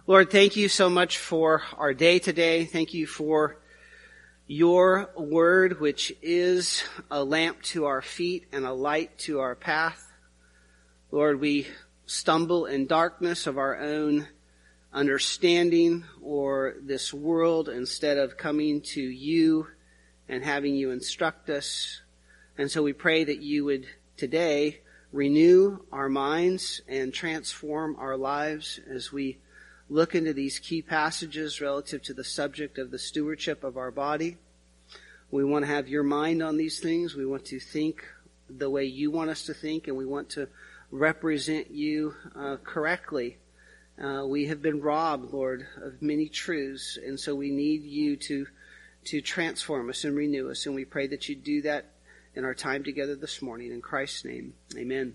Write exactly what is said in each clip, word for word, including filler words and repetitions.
Lord, thank you so much for our day today. Thank you for your word, which is a lamp to our feet and a light to our path. Lord, we stumble in darkness of our own understanding or this world instead of coming to you and having you instruct us. And so we pray that you would today renew our minds and transform our lives as we look into these key passages relative to the subject of the stewardship of our body. We want to have your mind on these things. We want to think the way you want us to think, and we want to represent you uh, correctly. Uh, we have been robbed, Lord, of many truths, and so we need you to to transform us and renew us, and we pray that you do that in our time together this morning. In Christ's name, amen.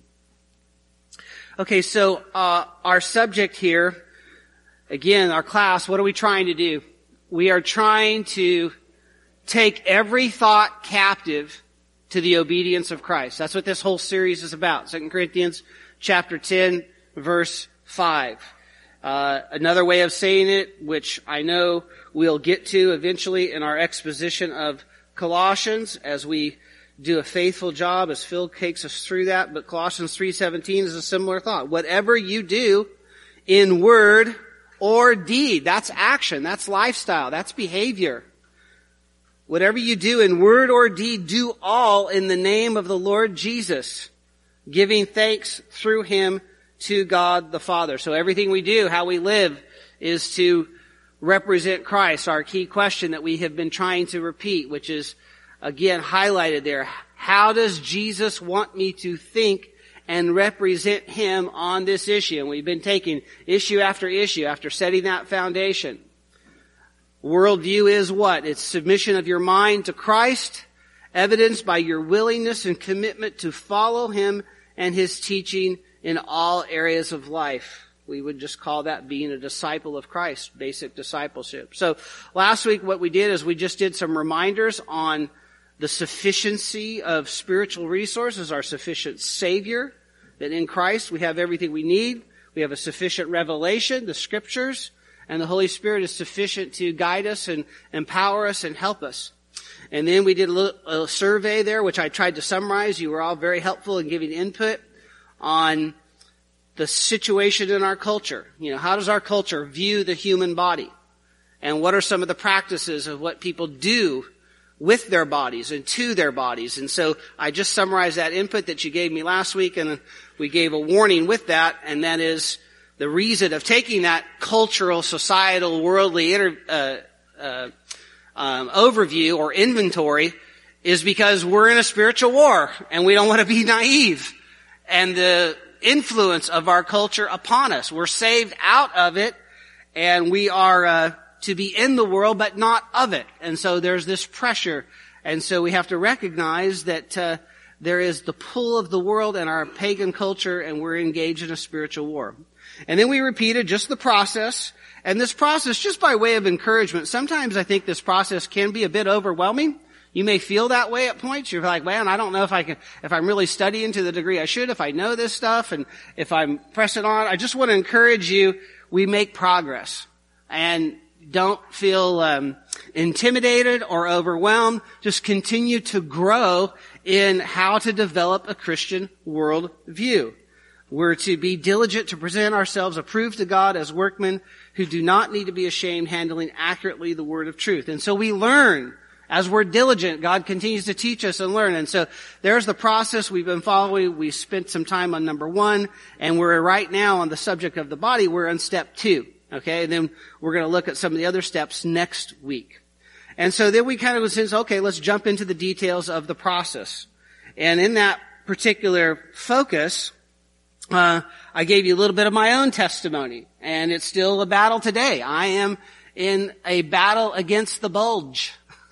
Okay, so uh, our subject here, again, our class, what are we trying to do? We are trying to take every thought captive to the obedience of Christ. That's what this whole series is about. Second Corinthians chapter ten, verse five. Uh, another way of saying it, which I know we'll get to eventually in our exposition of Colossians as we do a faithful job as Phil takes us through that. But Colossians three seventeen is a similar thought. Whatever you do in word or deed, that's action, that's lifestyle, that's behavior. Whatever you do in word or deed, do all in the name of the Lord Jesus, giving thanks through him to God the Father. So everything we do, how we live, is to represent Christ. Our key question that we have been trying to repeat, which is again highlighted there. How does Jesus want me to think and represent him on this issue? And we've been taking issue after issue after setting that foundation. Worldview is what? It's submission of your mind to Christ, evidenced by your willingness and commitment to follow him and his teaching in all areas of life. We would just call that being a disciple of Christ, basic discipleship. So last week what we did is we just did some reminders on the sufficiency of spiritual resources, our sufficient Savior, that in Christ we have everything we need. We have a sufficient revelation, the Scriptures, and the Holy Spirit is sufficient to guide us and empower us and help us. And then we did a, little, a survey there, which I tried to summarize. You were all very helpful in giving input on the situation in our culture. You know, how does our culture view the human body? And what are some of the practices of what people do with their bodies and to their bodies? And so I just summarized that input that you gave me last week, and we gave a warning with that, and that is the reason of taking that cultural, societal, worldly inter, uh, uh, um, overview or inventory is because we're in a spiritual war, and we don't want to be naive. And the influence of our culture upon us. We're saved out of it, and we are uh, to be in the world, but not of it. And so there's this pressure. And so we have to recognize that uh, there is the pull of the world and our pagan culture, and we're engaged in a spiritual war. And then we repeated just the process. And this process, just by way of encouragement, sometimes I think this process can be a bit overwhelming. You may feel that way at points. You're like, man, I don't know if I can, if I'm really studying to the degree I should, if I know this stuff, and if I'm pressing on. I just want to encourage you, we make progress. And don't feel um, intimidated or overwhelmed. Just continue to grow in how to develop a Christian world view. We're to be diligent to present ourselves approved to God as workmen who do not need to be ashamed, handling accurately the word of truth. And so we learn. As we're diligent, God continues to teach us and learn. And so there's the process we've been following. We spent some time on number one, and we're right now on the subject of the body. We're on step two. Okay, and then we're going to look at some of the other steps next week. And so then we kind of says, okay, let's jump into the details of the process. And in that particular focus, uh, I gave you a little bit of my own testimony, and it's still a battle today. I am in a battle against the bulge.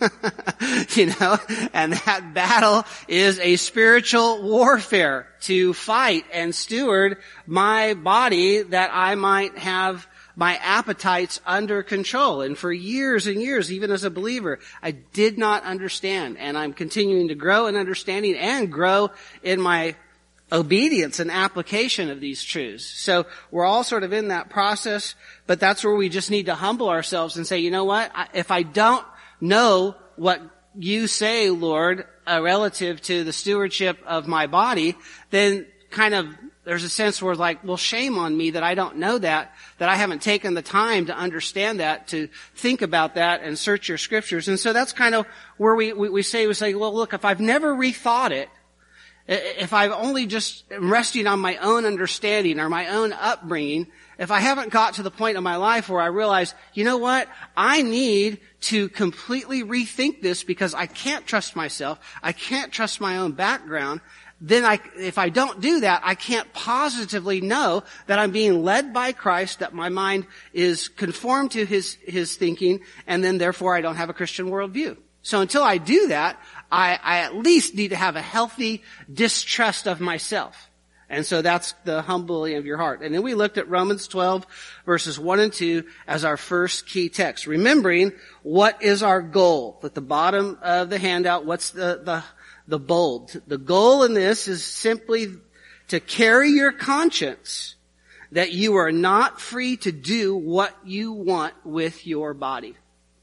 You know, and that battle is a spiritual warfare to fight and steward my body that I might have my appetites under control. And for years and years, even as a believer, I did not understand. And I'm continuing to grow in understanding and grow in my obedience and application of these truths. So we're all sort of in that process, but that's where we just need to humble ourselves and say, you know what? I, if I don't know what you say, Lord, uh, relative to the stewardship of my body, then kind of there's a sense where like, well, shame on me that I don't know that, that I haven't taken the time to understand that, to think about that and search your scriptures. And so that's kind of where we, we, we say, we say, well, look, if I've never rethought it, if I've only just resting on my own understanding or my own upbringing, if I haven't got to the point in my life where I realize, you know what, I need to completely rethink this because I can't trust myself, I can't trust my own background, then I, if I don't do that, I can't positively know that I'm being led by Christ, that my mind is conformed to His, His thinking, and then therefore I don't have a Christian worldview. So until I do that, I, I at least need to have a healthy distrust of myself. And so that's the humbling of your heart. And then we looked at Romans twelve verses one and two as our first key text. Remembering what is our goal. At the bottom of the handout, what's the, the, the bold? The goal in this is simply to carry your conscience that you are not free to do what you want with your body.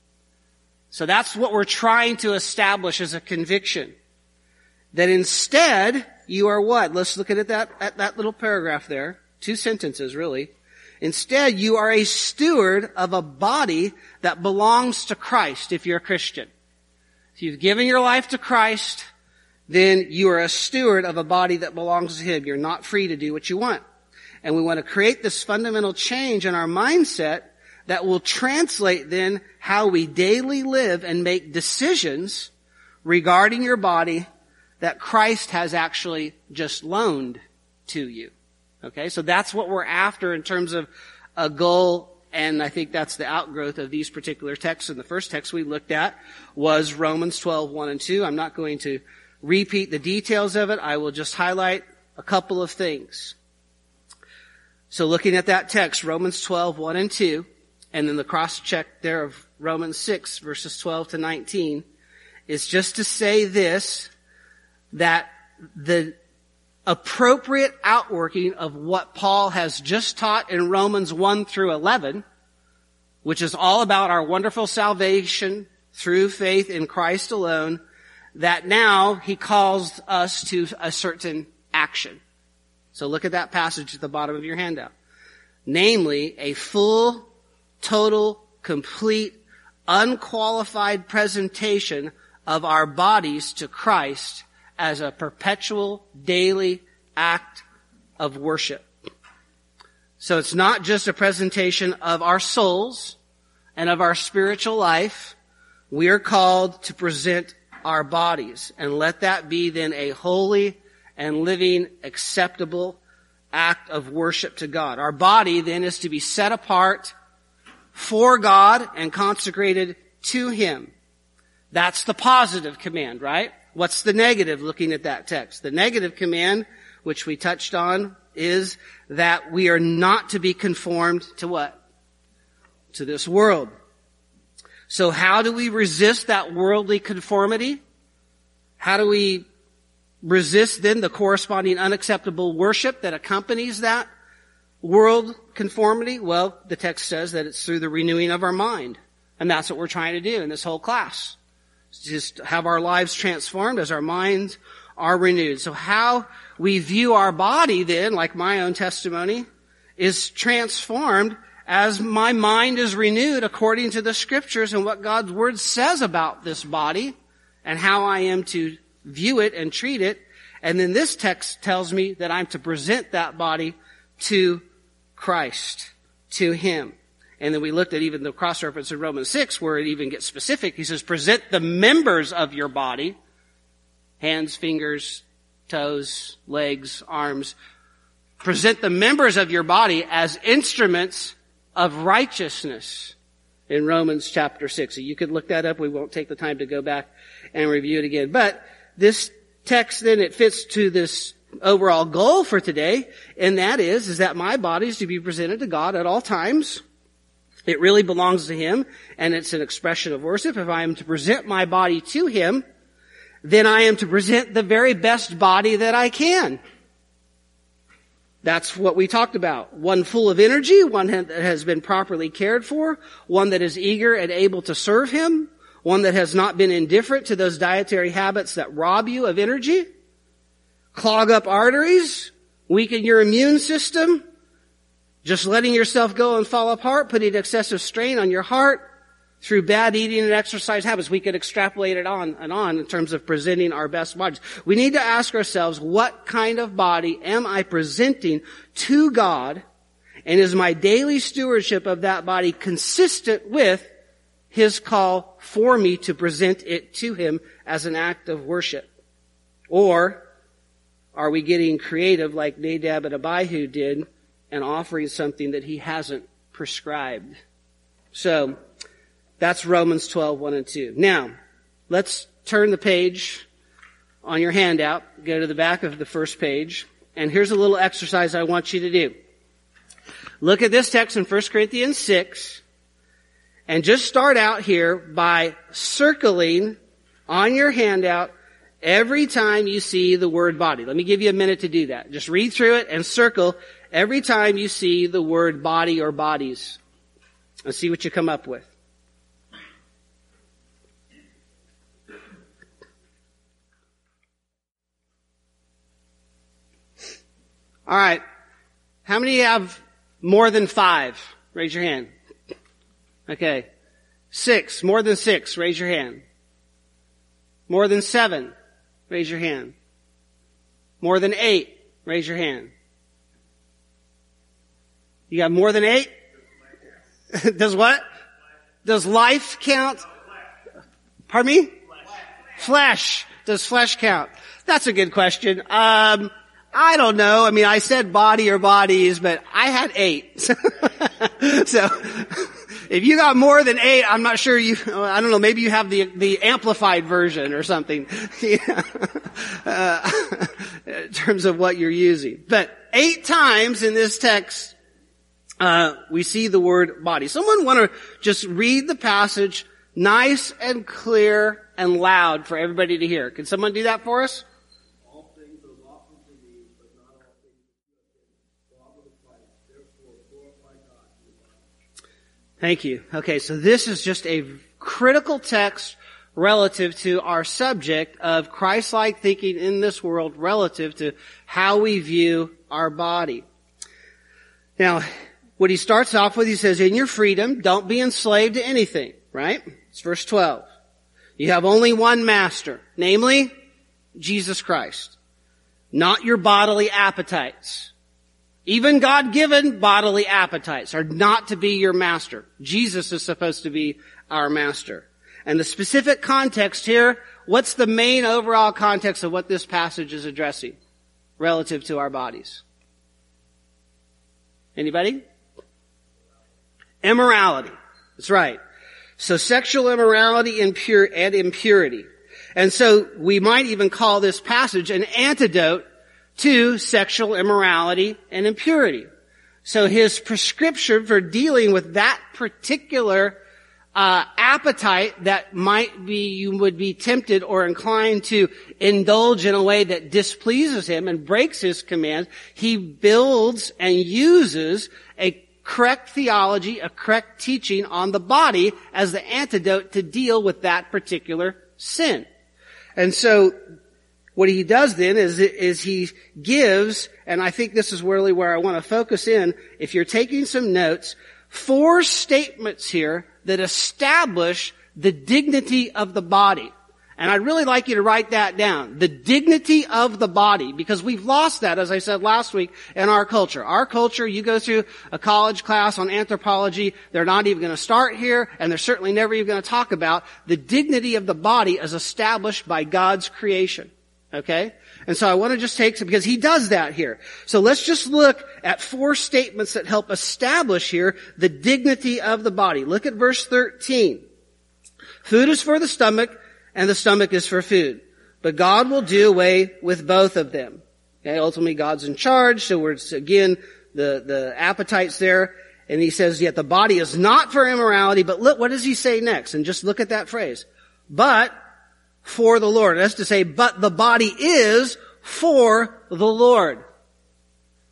So that's what we're trying to establish as a conviction. That instead, you are what? Let's look at it that, at that little paragraph there. Two sentences, really. Instead, you are a steward of a body that belongs to Christ if you're a Christian. If you've given your life to Christ, then you are a steward of a body that belongs to Him. You're not free to do what you want. And we want to create this fundamental change in our mindset that will translate then how we daily live and make decisions regarding your body that Christ has actually just loaned to you. Okay, so that's what we're after in terms of a goal, and I think that's the outgrowth of these particular texts. And the first text we looked at was Romans twelve, one and two. I'm not going to repeat the details of it. I will just highlight a couple of things. So looking at that text, Romans twelve, one and two, and then the cross-check there of Romans six, verses twelve to nineteen, is just to say this, that the appropriate outworking of what Paul has just taught in Romans one through eleven, which is all about our wonderful salvation through faith in Christ alone, that now he calls us to a certain action. So look at that passage at the bottom of your handout. Namely, a full, total, complete, unqualified presentation of our bodies to Christ as a perpetual, daily act of worship. So it's not just a presentation of our souls and of our spiritual life. We are called to present our bodies, and let that be then a holy and living, acceptable act of worship to God. Our body then is to be set apart for God and consecrated to Him. That's the positive command, right? What's the negative looking at that text? The negative command, which we touched on, is that we are not to be conformed to what? To this world. So how do we resist that worldly conformity? How do we resist then the corresponding unacceptable worship that accompanies that world conformity? Well, the text says that it's through the renewing of our mind. And that's what we're trying to do in this whole class. Just have our lives transformed as our minds are renewed. So how we view our body then, like my own testimony, is transformed as my mind is renewed according to the scriptures and what God's word says about this body and how I am to view it and treat it. And then this text tells me that I'm to present that body to Christ, to Him. And then we looked at even the cross-reference in Romans six where it even gets specific. He says, present the members of your body, hands, fingers, toes, legs, arms. Present the members of your body as instruments of righteousness in Romans chapter six. So you could look that up. We won't take the time to go back and review it again. But this text then, it fits to this overall goal for today, and that is, is that my body is to be presented to God at all times. It really belongs to Him, and it's an expression of worship. If I am to present my body to Him, then I am to present the very best body that I can. That's what we talked about. One full of energy, one that has been properly cared for, one that is eager and able to serve him, one that has not been indifferent to those dietary habits that rob you of energy, clog up arteries, weaken your immune system, just letting yourself go and fall apart, putting excessive strain on your heart through bad eating and exercise habits. We could extrapolate it on and on in terms of presenting our best bodies. We need to ask ourselves, what kind of body am I presenting to God? And is my daily stewardship of that body consistent with his call for me to present it to him as an act of worship? Or are we getting creative like Nadab and Abihu did and offering something that he hasn't prescribed? So, that's Romans twelve, one and two. Now, let's turn the page on your handout, go to the back of the first page, and here's a little exercise I want you to do. Look at this text in First Corinthians six, and just start out here by circling on your handout every time you see the word body. Let me give you a minute to do that. Just read through it and circle every time you see the word body or bodies. And see what you come up with. All right. How many have more than five? Raise your hand. Okay. Six. More than six. Raise your hand. More than seven. Raise your hand. More than eight. Raise your hand. You got more than eight? Does what? Does life count? Pardon me? Flesh. Does flesh count? That's a good question. Um, I don't know. I mean, I said body or bodies, but I had eight. So, if you got more than eight, I'm not sure you, I don't know, maybe you have the, the amplified version or something. Yeah. Uh, in terms of what you're using. But eight times in this text, uh, we see the word body. Someone want to just read the passage nice and clear and loud for everybody to hear. Can someone do that for us? Thank you. Okay, so this is just a critical text relative to our subject of Christ-like thinking in this world relative to how we view our body. Now, what he starts off with, he says, in your freedom, don't be enslaved to anything, right? It's verse twelve. You have only one master, namely, Jesus Christ. Not your bodily appetites. Even God-given bodily appetites are not to be your master. Jesus is supposed to be our master. And the specific context here, what's the main overall context of what this passage is addressing relative to our bodies? Anybody? Immorality. That's right. So sexual immorality and pure and impurity. And so we might even call this passage an antidote to sexual immorality and impurity. So his prescription for dealing with that particular uh appetite that might be, you would be tempted or inclined to indulge in a way that displeases him and breaks his command, he builds and uses a correct theology, a correct teaching on the body as the antidote to deal with that particular sin. And so what he does then is, is he gives, and I think this is really where I want to focus in, if you're taking some notes, four statements here that establish the dignity of the body. And I'd really like you to write that down. The dignity of the body, because we've lost that, as I said last week, in our culture. Our culture, you go through a college class on anthropology, they're not even going to start here, and they're certainly never even going to talk about the dignity of the body as established by God's creation. Okay? And so I want to just take some, because he does that here. So let's just look at four statements that help establish here the dignity of the body. Look at verse thirteen. Food is for the stomach, and the stomach is for food. But God will do away with both of them. Okay? Ultimately, God's in charge, so we're, again, the, the appetites there. And he says, yet the body is not for immorality, but look, what does he say next? And just look at that phrase. But for the Lord. That's to say, but the body is for the Lord.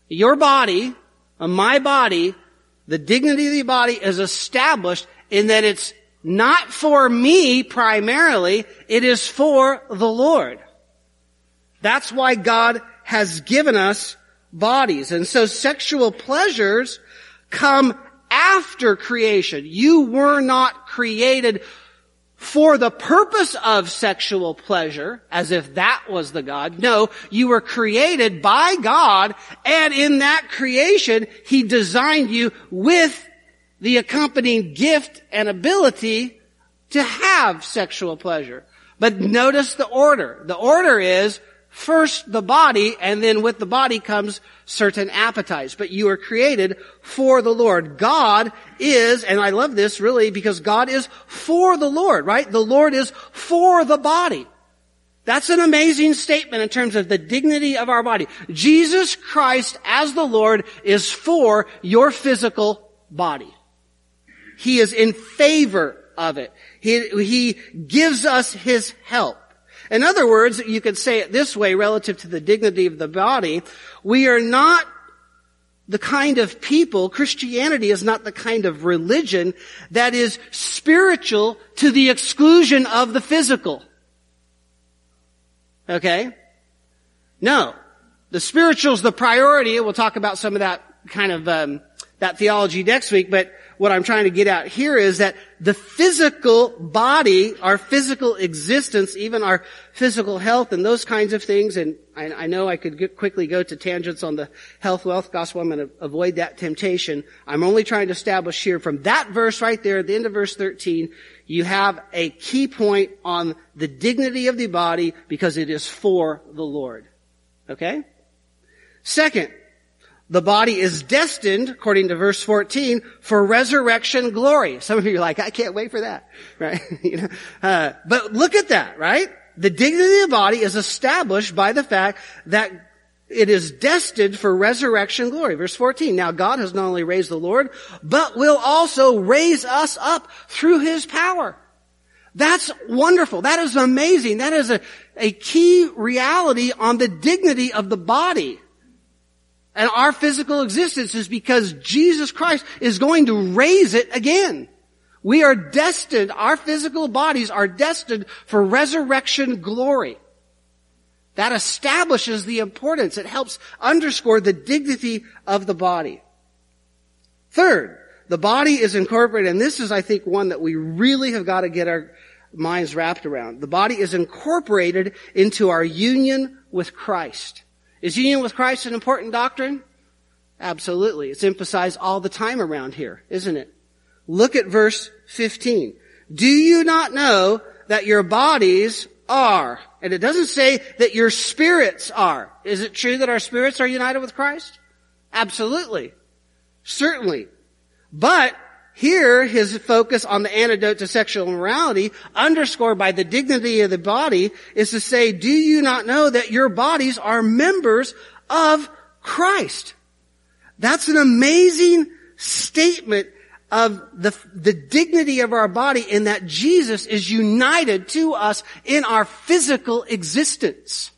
Your body, uh, my body, the dignity of the body is established in that it's not for me primarily, it is for the Lord. That's why God has given us bodies. And so sexual pleasures come after creation. You were not created for the purpose of sexual pleasure, as if that was the God. No, you were created by God, and in that creation, He designed you with the accompanying gift and ability to have sexual pleasure. But notice the order. The order is first the body, and then with the body comes certain appetites. But you are created for the Lord. God is, and I love this really because God is for the Lord, right? The Lord is for the body. That's an amazing statement in terms of the dignity of our body. Jesus Christ as the Lord is for your physical body. He is in favor of it. He, he gives us His help. In other words, you could say it this way relative to the dignity of the body. We are not the kind of people, Christianity is not the kind of religion that is spiritual to the exclusion of the physical. Okay? No. The spiritual is the priority. We'll talk about some of that kind of, um, that theology next week, but what I'm trying to get at here is that the physical body, our physical existence, even our physical health and those kinds of things, and I, I know I could get, quickly go to tangents on the health, wealth gospel. I'm going to avoid that temptation. I'm only trying to establish here from that verse right there at the end of verse thirteen, you have a key point on the dignity of the body because it is for the Lord. Okay? Second, the body is destined, according to verse fourteen, for resurrection glory. Some of you are like, I can't wait for that, right? you know, uh, but look at that, right? The dignity of the body is established by the fact that it is destined for resurrection glory. Verse fourteen, now God has not only raised the Lord, but will also raise us up through His power. That's wonderful. That is amazing. That is a, a key reality on the dignity of the body. And our physical existence is because Jesus Christ is going to raise it again. We are destined, our physical bodies are destined for resurrection glory. That establishes the importance. It helps underscore the dignity of the body. Third, the body is incorporated, and this is, I think, one that we really have got to get our minds wrapped around. The body is incorporated into our union with Christ. Is union with Christ an important doctrine? Absolutely. It's emphasized all the time around here, isn't it? Look at verse fifteen. Do you not know that your bodies are, and it doesn't say that your spirits are. Is it true that our spirits are united with Christ? Absolutely. Certainly. But here, his focus on the antidote to sexual immorality, underscored by the dignity of the body, is to say, do you not know that your bodies are members of Christ? That's an amazing statement of the, the dignity of our body in that Jesus is united to us in our physical existence.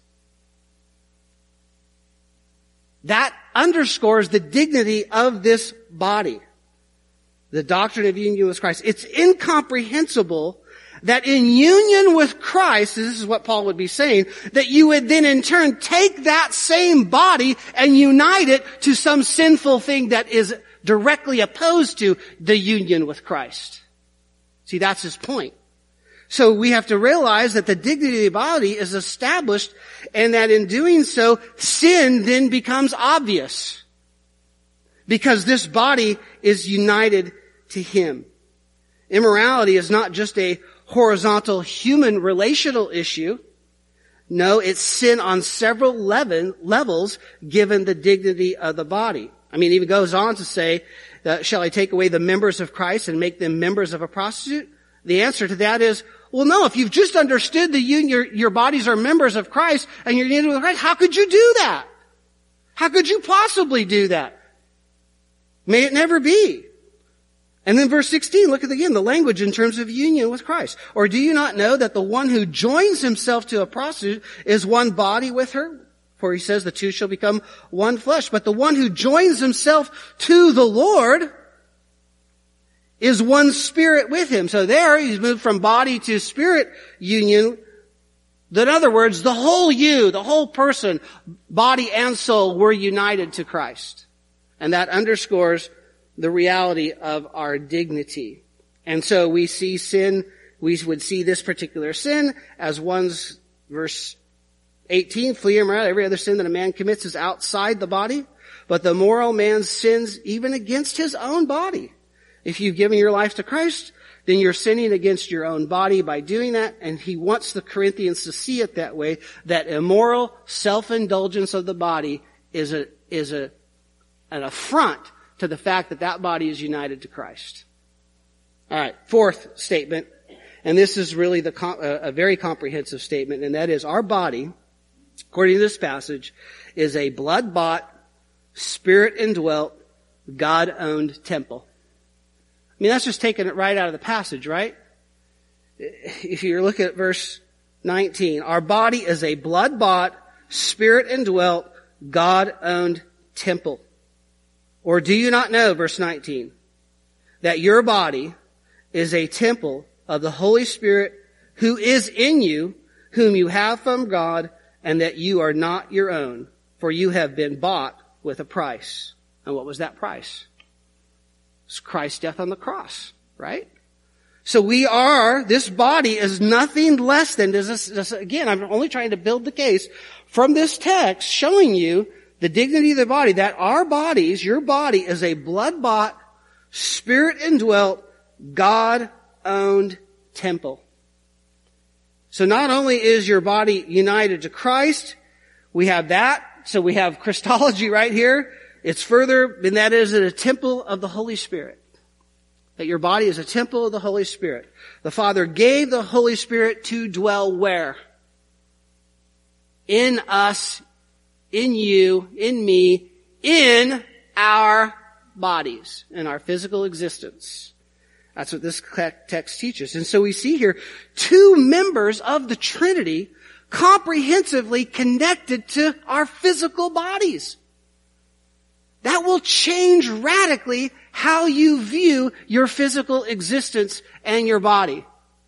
That underscores the dignity of this body. The doctrine of union with Christ. It's incomprehensible that in union with Christ, this is what Paul would be saying, that you would then in turn take that same body and unite it to some sinful thing that is directly opposed to the union with Christ. See, that's his point. So we have to realize that the dignity of the body is established and that in doing so, sin then becomes obvious. Because this body is united to Him. Immorality is not just a horizontal human relational issue. No, it's sin on several level, levels given the dignity of the body. I mean, it even goes on to say, uh, shall I take away the members of Christ and make them members of a prostitute? The answer to that is, well, no, if you've just understood that you, your, your bodies are members of Christ and you're united with Christ, how could you do that? How could you possibly do that? May it never be. And then verse sixteen, look at again the language in terms of union with Christ. Or do you not know that the one who joins himself to a prostitute is one body with her? For he says the two shall become one flesh. But the one who joins himself to the Lord is one spirit with him. So there he's moved from body to spirit union. In other words, the whole you, the whole person, body and soul, were united to Christ. And that underscores the reality of our dignity. And so we see sin, we would see this particular sin as one's, verse eighteen, flee from every other sin that a man commits is outside the body, but the moral man sins even against his own body. If you've given your life to Christ, then you're sinning against your own body by doing that, and he wants the Corinthians to see it that way, that immoral self-indulgence of the body is a, is a, an affront to the fact that that body is united to Christ. All right, fourth statement, and this is really the a very comprehensive statement, and that is our body, according to this passage, is a blood-bought, spirit-indwelt, God-owned temple. I mean, that's just taking it right out of the passage, right? If you look at verse nineteen, our body is a blood-bought, spirit-indwelt, God-owned temple. Or do you not know, verse nineteen, that your body is a temple of the Holy Spirit who is in you, whom you have from God, and that you are not your own, for you have been bought with a price. And what was that price? It's Christ's death on the cross, right? So we are, this body is nothing less than, does this, this, again, I'm only trying to build the case from this text showing you the dignity of the body, that our bodies, your body is a blood-bought, spirit-indwelt, God-owned temple. So not only is your body united to Christ, we have that, so we have Christology right here. It's further, and that is a temple of the Holy Spirit. That your body is a temple of the Holy Spirit. The Father gave the Holy Spirit to dwell where? In us, in you, in me, in our bodies, in our physical existence. That's what this text teaches. And so we see here two members of the Trinity comprehensively connected to our physical bodies. That will change radically how you view your physical existence and your body.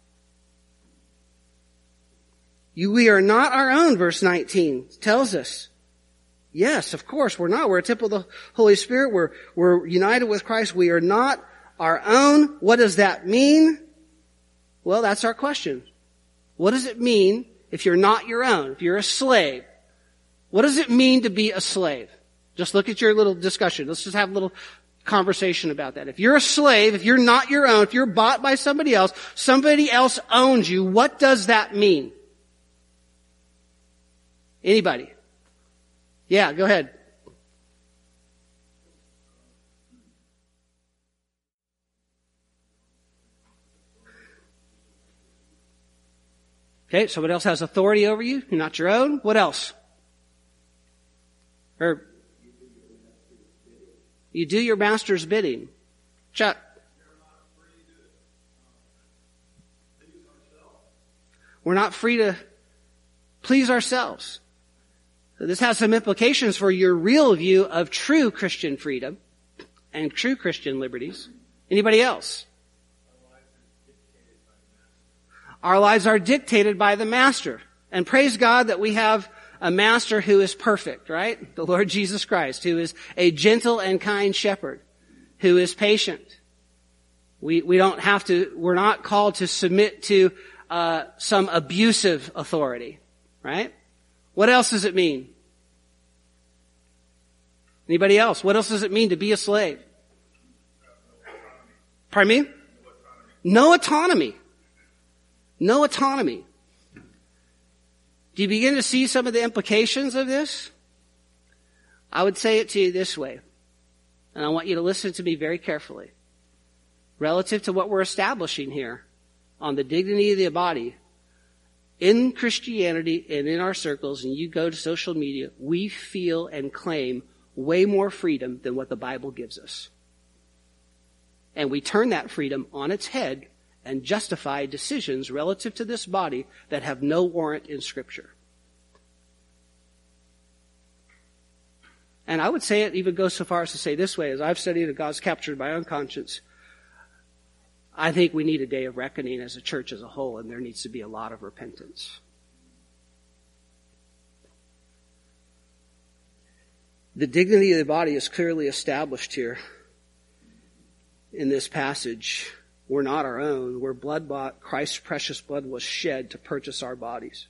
You, we are not our own, verse nineteen tells us. Yes, of course, we're not. We're a temple of the Holy Spirit. We're, we're united with Christ. We are not our own. What does that mean? Well, that's our question. What does it mean if you're not your own, if you're a slave? What does it mean to be a slave? Just look at your little discussion. Let's just have a little conversation about that. If you're a slave, if you're not your own, if you're bought by somebody else, somebody else owns you, what does that mean? Anybody? Yeah, go ahead. Okay, somebody else has authority over you. You're not your own. What else? Or you do your master's bidding. Chuck. We're not free to please ourselves. So this has some implications for your real view of true Christian freedom and true Christian liberties. Anybody else? Our lives are dictated by the Master. And praise God that we have a Master who is perfect, right? The Lord Jesus Christ, who is a gentle and kind shepherd, who is patient. We, we don't have to, we're not called to submit to uh, some abusive authority, right? What else does it mean? Anybody else? What else does it mean to be a slave? Pardon me? No autonomy. No autonomy. Do you begin to see some of the implications of this? I would say it to you this way, and I want you to listen to me very carefully. Relative to what we're establishing here on the dignity of the body, in Christianity and in our circles, and you go to social media, we feel and claim way more freedom than what the Bible gives us. And we turn that freedom on its head and justify decisions relative to this body that have no warrant in Scripture. And I would say it even goes so far as to say this way, as I've studied it, God's captured my own conscience. I think we need a day of reckoning as a church as a whole, and there needs to be a lot of repentance. The dignity of the body is clearly established here in this passage. We're not our own. We're blood bought. Christ's precious blood was shed to purchase our bodies.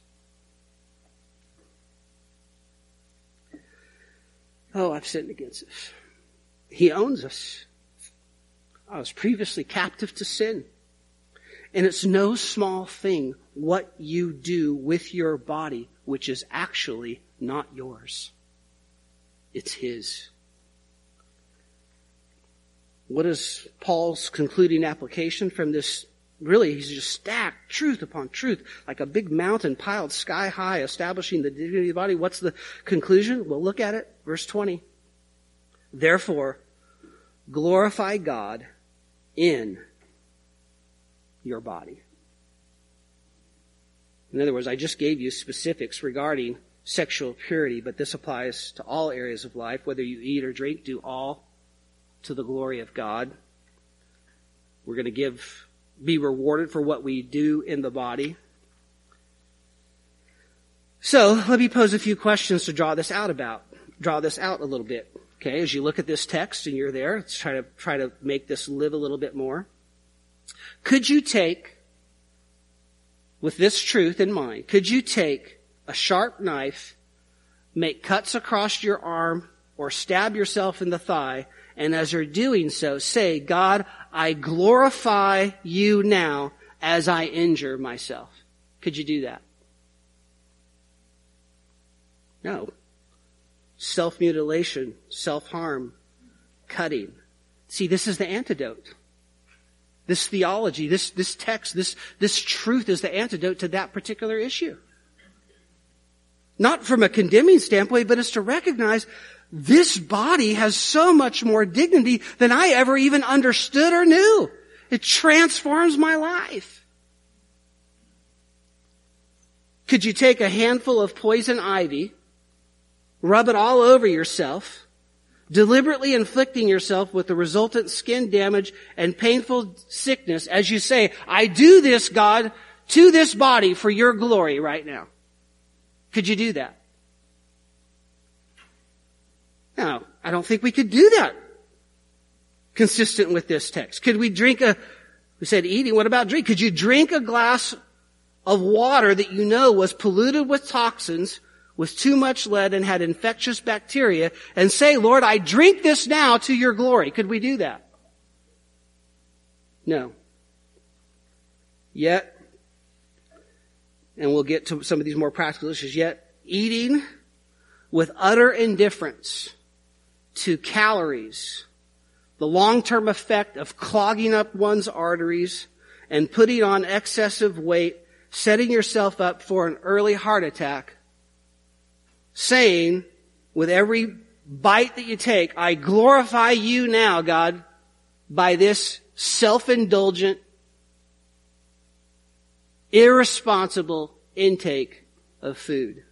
Oh, I've sinned against this. He owns us. I was previously captive to sin. And it's no small thing what you do with your body, which is actually not yours. It's His. What is Paul's concluding application from this? Really, he's just stacked truth upon truth, like a big mountain piled sky high, establishing the dignity of the body. What's the conclusion? Well, look at it. Verse twenty. Therefore, glorify God in your body. In other words, I just gave you specifics regarding sexual purity, but this applies to all areas of life. Whether you eat or drink, do all to the glory of God. We're going to give, be rewarded for what we do in the body. So, let me pose a few questions to draw this out about, draw this out a little bit. Okay, as you look at this text and you're there, let's try to, try to make this live a little bit more. Could you take, with this truth in mind, could you take a sharp knife, make cuts across your arm, or stab yourself in the thigh, and as you're doing so, say, God, I glorify you now as I injure myself? Could you do that? No. Self-mutilation, self-harm, cutting. See, this is the antidote. This theology, this, this text, this, this truth is the antidote to that particular issue. Not from a condemning standpoint, but it's to recognize this body has so much more dignity than I ever even understood or knew. It transforms my life. Could you take a handful of poison ivy, rub it all over yourself, deliberately inflicting yourself with the resultant skin damage and painful sickness as you say, I do this, God, to this body for your glory right now? Could you do that? No, I don't think we could do that consistent with this text. Could we drink a, we said eating, what about drink? Could you drink a glass of water that you know was polluted with toxins, with too much lead and had infectious bacteria, and say, Lord, I drink this now to your glory? Could we do that? No. Yet, and we'll get to some of these more practical issues, yet eating with utter indifference to calories, the long-term effect of clogging up one's arteries and putting on excessive weight, setting yourself up for an early heart attack, saying with every bite that you take, I glorify you now, God, by this self-indulgent, irresponsible intake of food.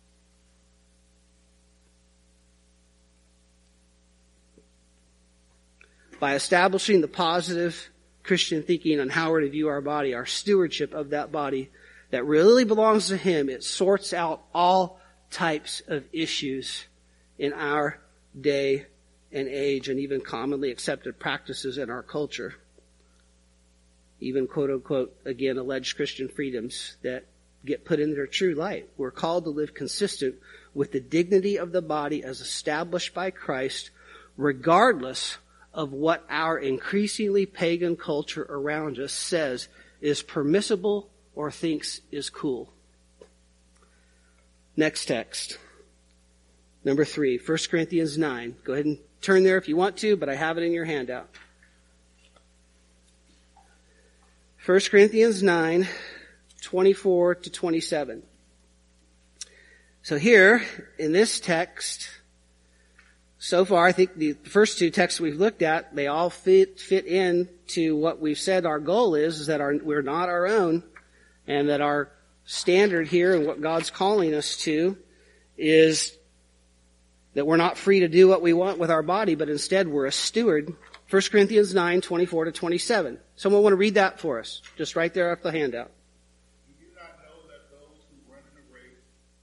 By establishing the positive Christian thinking on how we're to view our body, our stewardship of that body that really belongs to Him, it sorts out all types of issues in our day and age, and even commonly accepted practices in our culture. Even quote unquote, again, alleged Christian freedoms that get put in their true light. We're called to live consistent with the dignity of the body as established by Christ, regardless of what our increasingly pagan culture around us says is permissible or thinks is cool. Next text. Number three, First Corinthians nine. Go ahead and turn there if you want to, but I have it in your handout. First Corinthians nine, twenty-four to twenty-seven. So here, in this text, so far, I think the first two texts we've looked at, they all fit, fit in to what we've said our goal is, is that our, we're not our own, and that our standard here and what God's calling us to is That we're not free to do what we want with our body, but instead we're a steward. First Corinthians nine, twenty-four to twenty-seven. Someone want to read that for us? Just right there off the handout. Do you not know that those who run in a race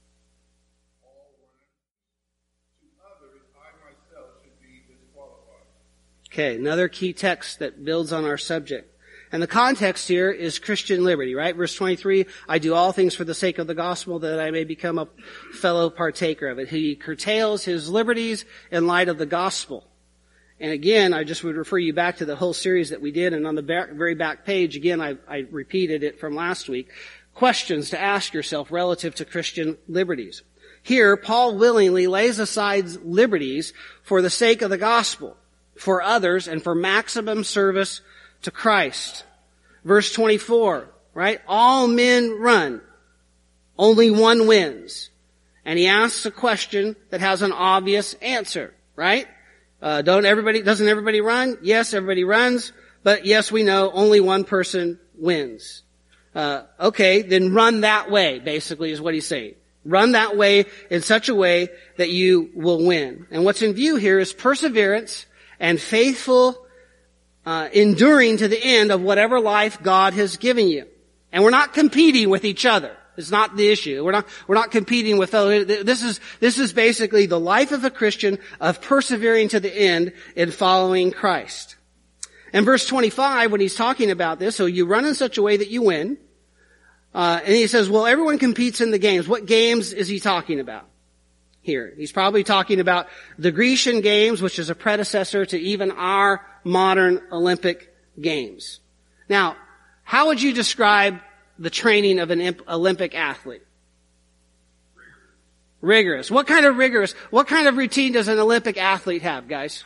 all run? To others, I myself should be disqualified. Okay, another key text that builds on our subject. And the context here is Christian liberty, right? Verse twenty-three, I do all things for the sake of the gospel that I may become a fellow partaker of it. He curtails his liberties in light of the gospel. And again, I just would refer you back to the whole series that we did, and on the back, very back page, again, I, I repeated it from last week. Questions to ask yourself relative to Christian liberties. Here, Paul willingly lays aside liberties for the sake of the gospel, for others, and for maximum service to Christ. Verse twenty-four, right? All men run. Only one wins. And he asks a question that has an obvious answer, right? Uh, don't everybody, doesn't everybody run? Yes, everybody runs. But yes, we know only one person wins. Uh, okay, then run that way, basically is what he's saying. Run that way in such a way that you will win. And what's in view here is perseverance and faithful Uh, enduring to the end of whatever life God has given you. And we're not competing with each other. It's not the issue. We're not, we're not competing with fellow. This is, this is basically the life of a Christian of persevering to the end in following Christ. And verse twenty-five, when he's talking about this, so you run in such a way that you win. Uh, and he says, well, everyone competes in the games. What games is he talking about here? He's probably talking about the Grecian Games, which is a predecessor to even our modern Olympic Games. Now, how would you describe the training of an Olympic athlete? Rigorous. Rigorous. What kind of rigorous? What kind of routine does an Olympic athlete have, guys?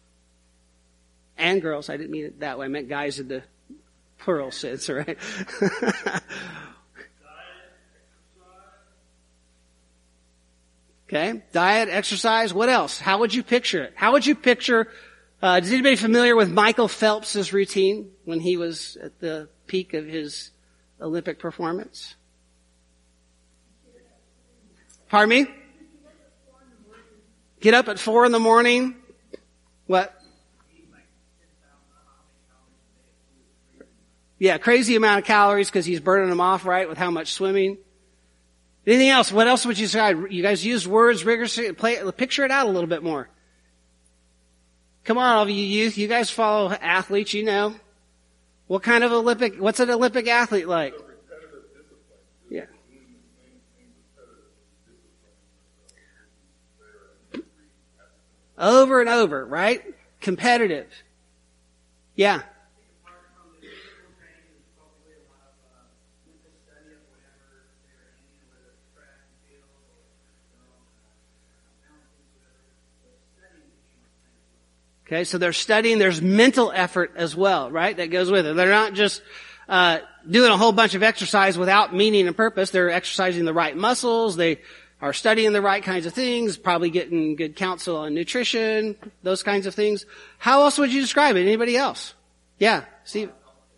And girls. I didn't mean it that way. I meant guys in the plural sense, right? Okay. Diet, exercise. What else? How would you picture it? How would you picture, uh, is anybody familiar with Michael Phelps' routine when he was at the peak of his Olympic performance? Pardon me? Get up at four in the morning. What? Yeah, crazy amount of calories because he's burning them off, right, with how much swimming. Anything else? What else would you say? You guys use words rigorously. Play, picture it out a little bit more. Come on, all of you youth. You guys follow athletes, you know. What kind of Olympic, what's an Olympic athlete like? Yeah. Over and over, right? Competitive. Yeah. Okay, so they're studying, there's mental effort as well, right? That goes with it. They're not just, uh, doing a whole bunch of exercise without meaning and purpose. They're exercising the right muscles. They are studying the right kinds of things, probably getting good counsel on nutrition, those kinds of things. How else would you describe it? Anybody else? Yeah, Steve.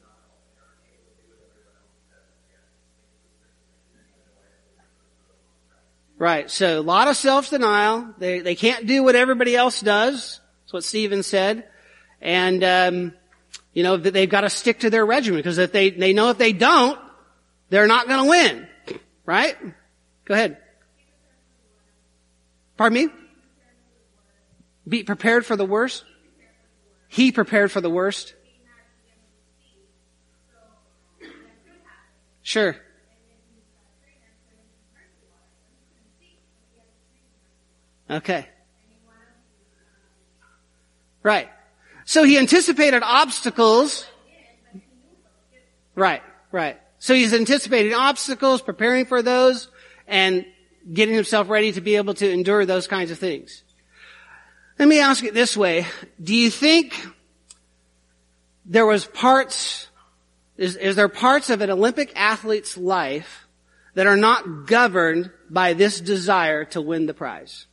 Right, so a lot of self-denial. They, they can't do what everybody else does. What Stephen said, and um, you know they've got to stick to their regimen because if they they know if they don't, they're not going to win, right? Go ahead. Pardon me? Be prepared for the worst. He prepared for the worst. Sure. Okay. Right. So he anticipated obstacles. Right, right. So he's anticipating obstacles, preparing for those, and getting himself ready to be able to endure those kinds of things. Let me ask it this way. Do you think there was parts, is, is there parts of an Olympic athlete's life that are not governed by this desire to win the prize?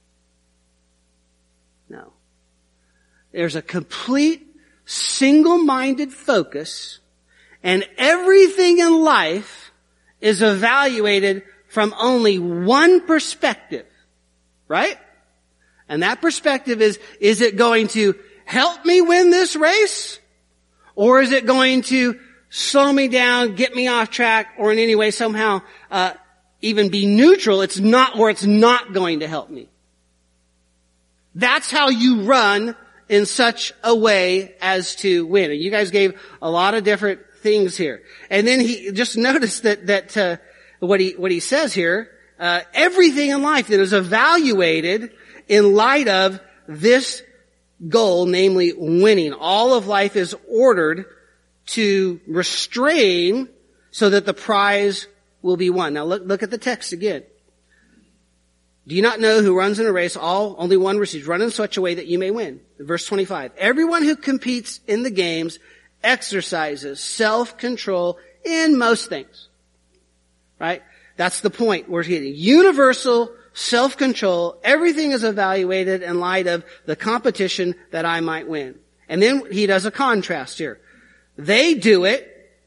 No. There's a complete, single-minded focus, and everything in life is evaluated from only one perspective, right? And that perspective is, is it going to help me win this race? Or is it going to slow me down, get me off track, or in any way somehow uh even be neutral? It's not, or it's not going to help me. That's how you run in such a way as to win. And you guys gave a lot of different things here. And then he just noticed that, that, uh, what he, what he says here, uh, everything in life that is evaluated in light of this goal, namely winning. All of life is ordered to restrain so that the prize will be won. Now look, look at the text again. Do you not know who runs in a race, all, only one receives? Run in such a way that you may win. Verse twenty-five. Everyone who competes in the games exercises self-control in most things. Right? That's the point we're getting. Universal self-control. Everything is evaluated in light of the competition that I might win. And then he does a contrast here. They do it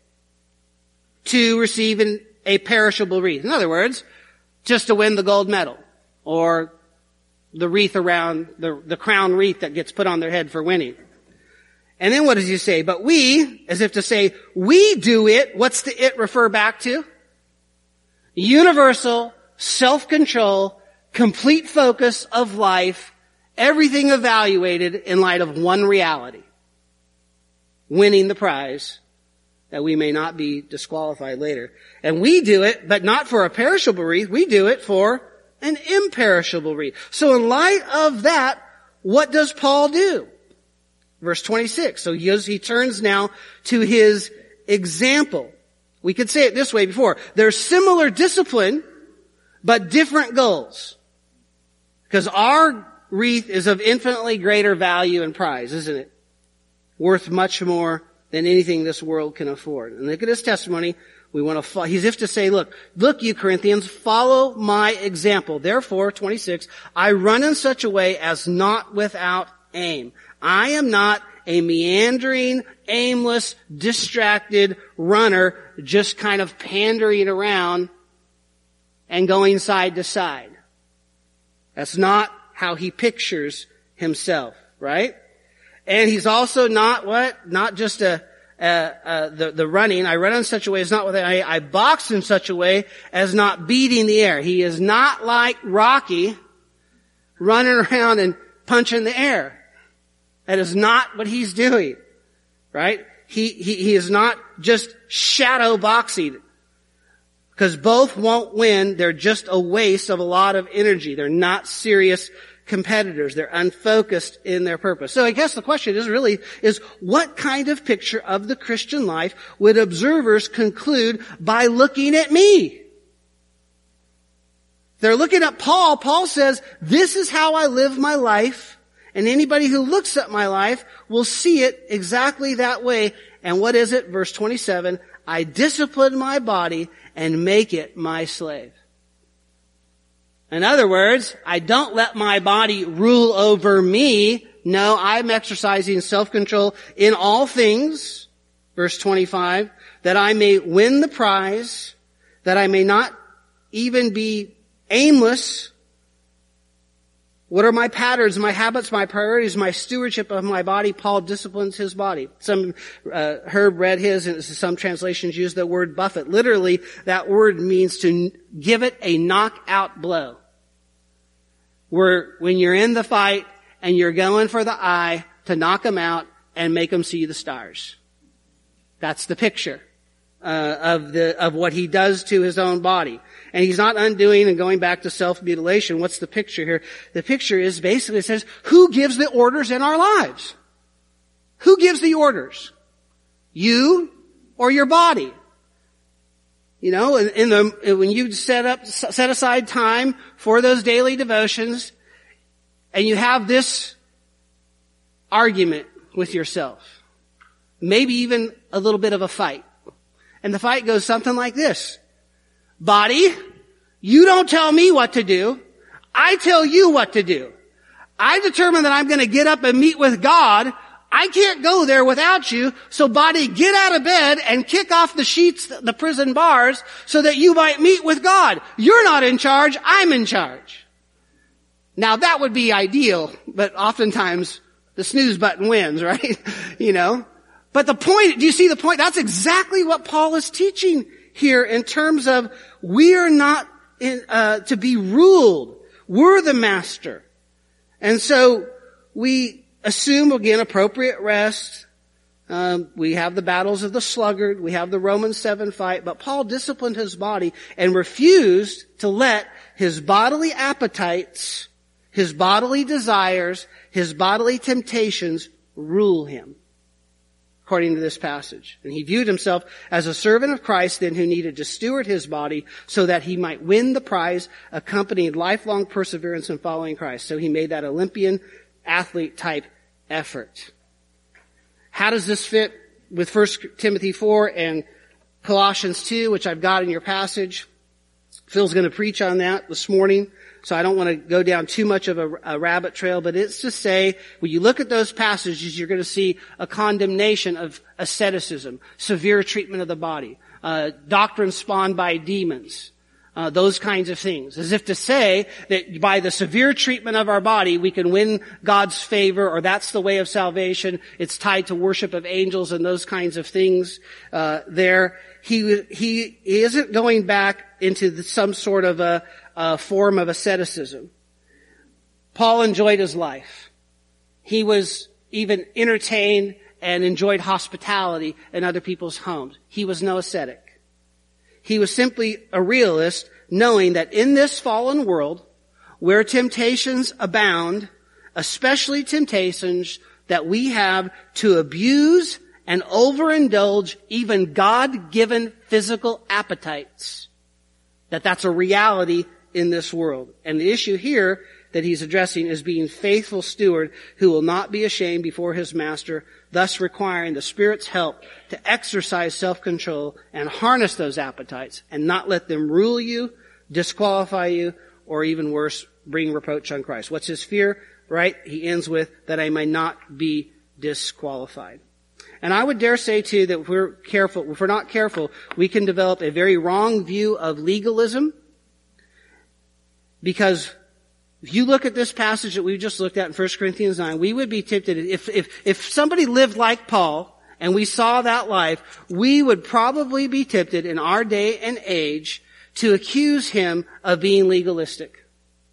to receive an, a perishable wreath. In other words, just to win the gold medal or the wreath around, the, the crown wreath that gets put on their head for winning. And then what does he say? But we, as if to say, we do it. What's the it refer back to? Universal self-control, complete focus of life, everything evaluated in light of one reality. Winning the prize, that we may not be disqualified later. And we do it, but not for a perishable wreath. We do it for an imperishable wreath. So in light of that, what does Paul do? Verse twenty-six. So he, he turns now to his example. We could say it this way before. There's similar discipline, but different goals. Because our wreath is of infinitely greater value and prize, isn't it? Worth much more than anything this world can afford. And look at his testimony. We want to follow. He's if to say, look, look you Corinthians, follow my example. Therefore, twenty-six, I run in such a way as not without aim. I am not a meandering, aimless, distracted runner, just kind of pandering around and going side to side. That's not how he pictures himself, right? And he's also not what? Not just a, a, a the, the running. I run in such a way as not with I, I box in such a way as not beating the air. He is not like Rocky running around and punching the air. That is not what he's doing, right? He, he, he is not just shadow boxing. Because both won't win. They're just a waste of a lot of energy. They're not serious competitors. They're unfocused in their purpose. So I guess the question is really, is what kind of picture of the Christian life would observers conclude by looking at me? They're looking at Paul. Paul says, this is how I live my life. And anybody who looks at my life will see it exactly that way. And what is it? Verse twenty-seven, I discipline my body and make it my slave. In other words, I don't let my body rule over me. No, I'm exercising self-control in all things. Verse twenty-five, that I may win the prize, that I may not even be aimless. What are my patterns, my habits, my priorities, my stewardship of my body? Paul disciplines his body. Some, uh, Herb read his, and some translations use the word buffet. Literally, that word means to give it a knockout blow. Where, when you're in the fight and you're going for the eye to knock them out and make them see the stars. That's the picture, uh, of the, of what he does to his own body. And he's not undoing and going back to self-mutilation. What's the picture here? The picture is basically, it says, who gives the orders in our lives? Who gives the orders? You or your body? You know, in, in the, when you set up, set aside time for those daily devotions, and you have this argument with yourself, maybe even a little bit of a fight. And the fight goes something like this. Body, you don't tell me what to do. I tell you what to do. I determine that I'm going to get up and meet with God. I can't go there without you. So body, get out of bed and kick off the sheets, the prison bars, so that you might meet with God. You're not in charge. I'm in charge. Now that would be ideal, but oftentimes the snooze button wins, right? You know? But the point, do you see the point? That's exactly what Paul is teaching here in terms of we are not in, uh, to be ruled. We're the master. And so we assume, again, appropriate rest. Um, we have the battles of the sluggard. We have the Romans seven fight. But Paul disciplined his body and refused to let his bodily appetites, his bodily desires, his bodily temptations rule him, according to this passage. And he viewed himself as a servant of Christ then who needed to steward his body so that he might win the prize, accompanied lifelong perseverance in following Christ. So he made that Olympian athlete type effort. How does this fit with First Timothy four and Colossians two, which I've got in your passage? Phil's going to preach on that this morning, so I don't want to go down too much of a, a rabbit trail, but it's to say, when you look at those passages, you're going to see a condemnation of asceticism, severe treatment of the body, uh, doctrine spawned by demons, uh, those kinds of things. As if to say that by the severe treatment of our body, we can win God's favor, or that's the way of salvation. It's tied to worship of angels and those kinds of things, uh, there. He, he isn't going back into the, some sort of a, a form of asceticism. Paul enjoyed his life. He was even entertained and enjoyed hospitality in other people's homes. He was no ascetic. He was simply a realist, knowing that in this fallen world, where temptations abound, especially temptations that we have to abuse and overindulge even God-given physical appetites, that that's a reality in this world. And the issue here that he's addressing is being faithful steward who will not be ashamed before his master, thus requiring the Spirit's help to exercise self-control and harness those appetites and not let them rule you, disqualify you, or even worse, bring reproach on Christ. What's his fear? Right? He ends with, that I may not be disqualified. And I would dare say, too, that if we're careful, if we're not careful, we can develop a very wrong view of legalism. Because if you look at this passage that we just looked at in First Corinthians nine, we would be tempted, if, if, if somebody lived like Paul, and we saw that life, we would probably be tempted in our day and age to accuse him of being legalistic.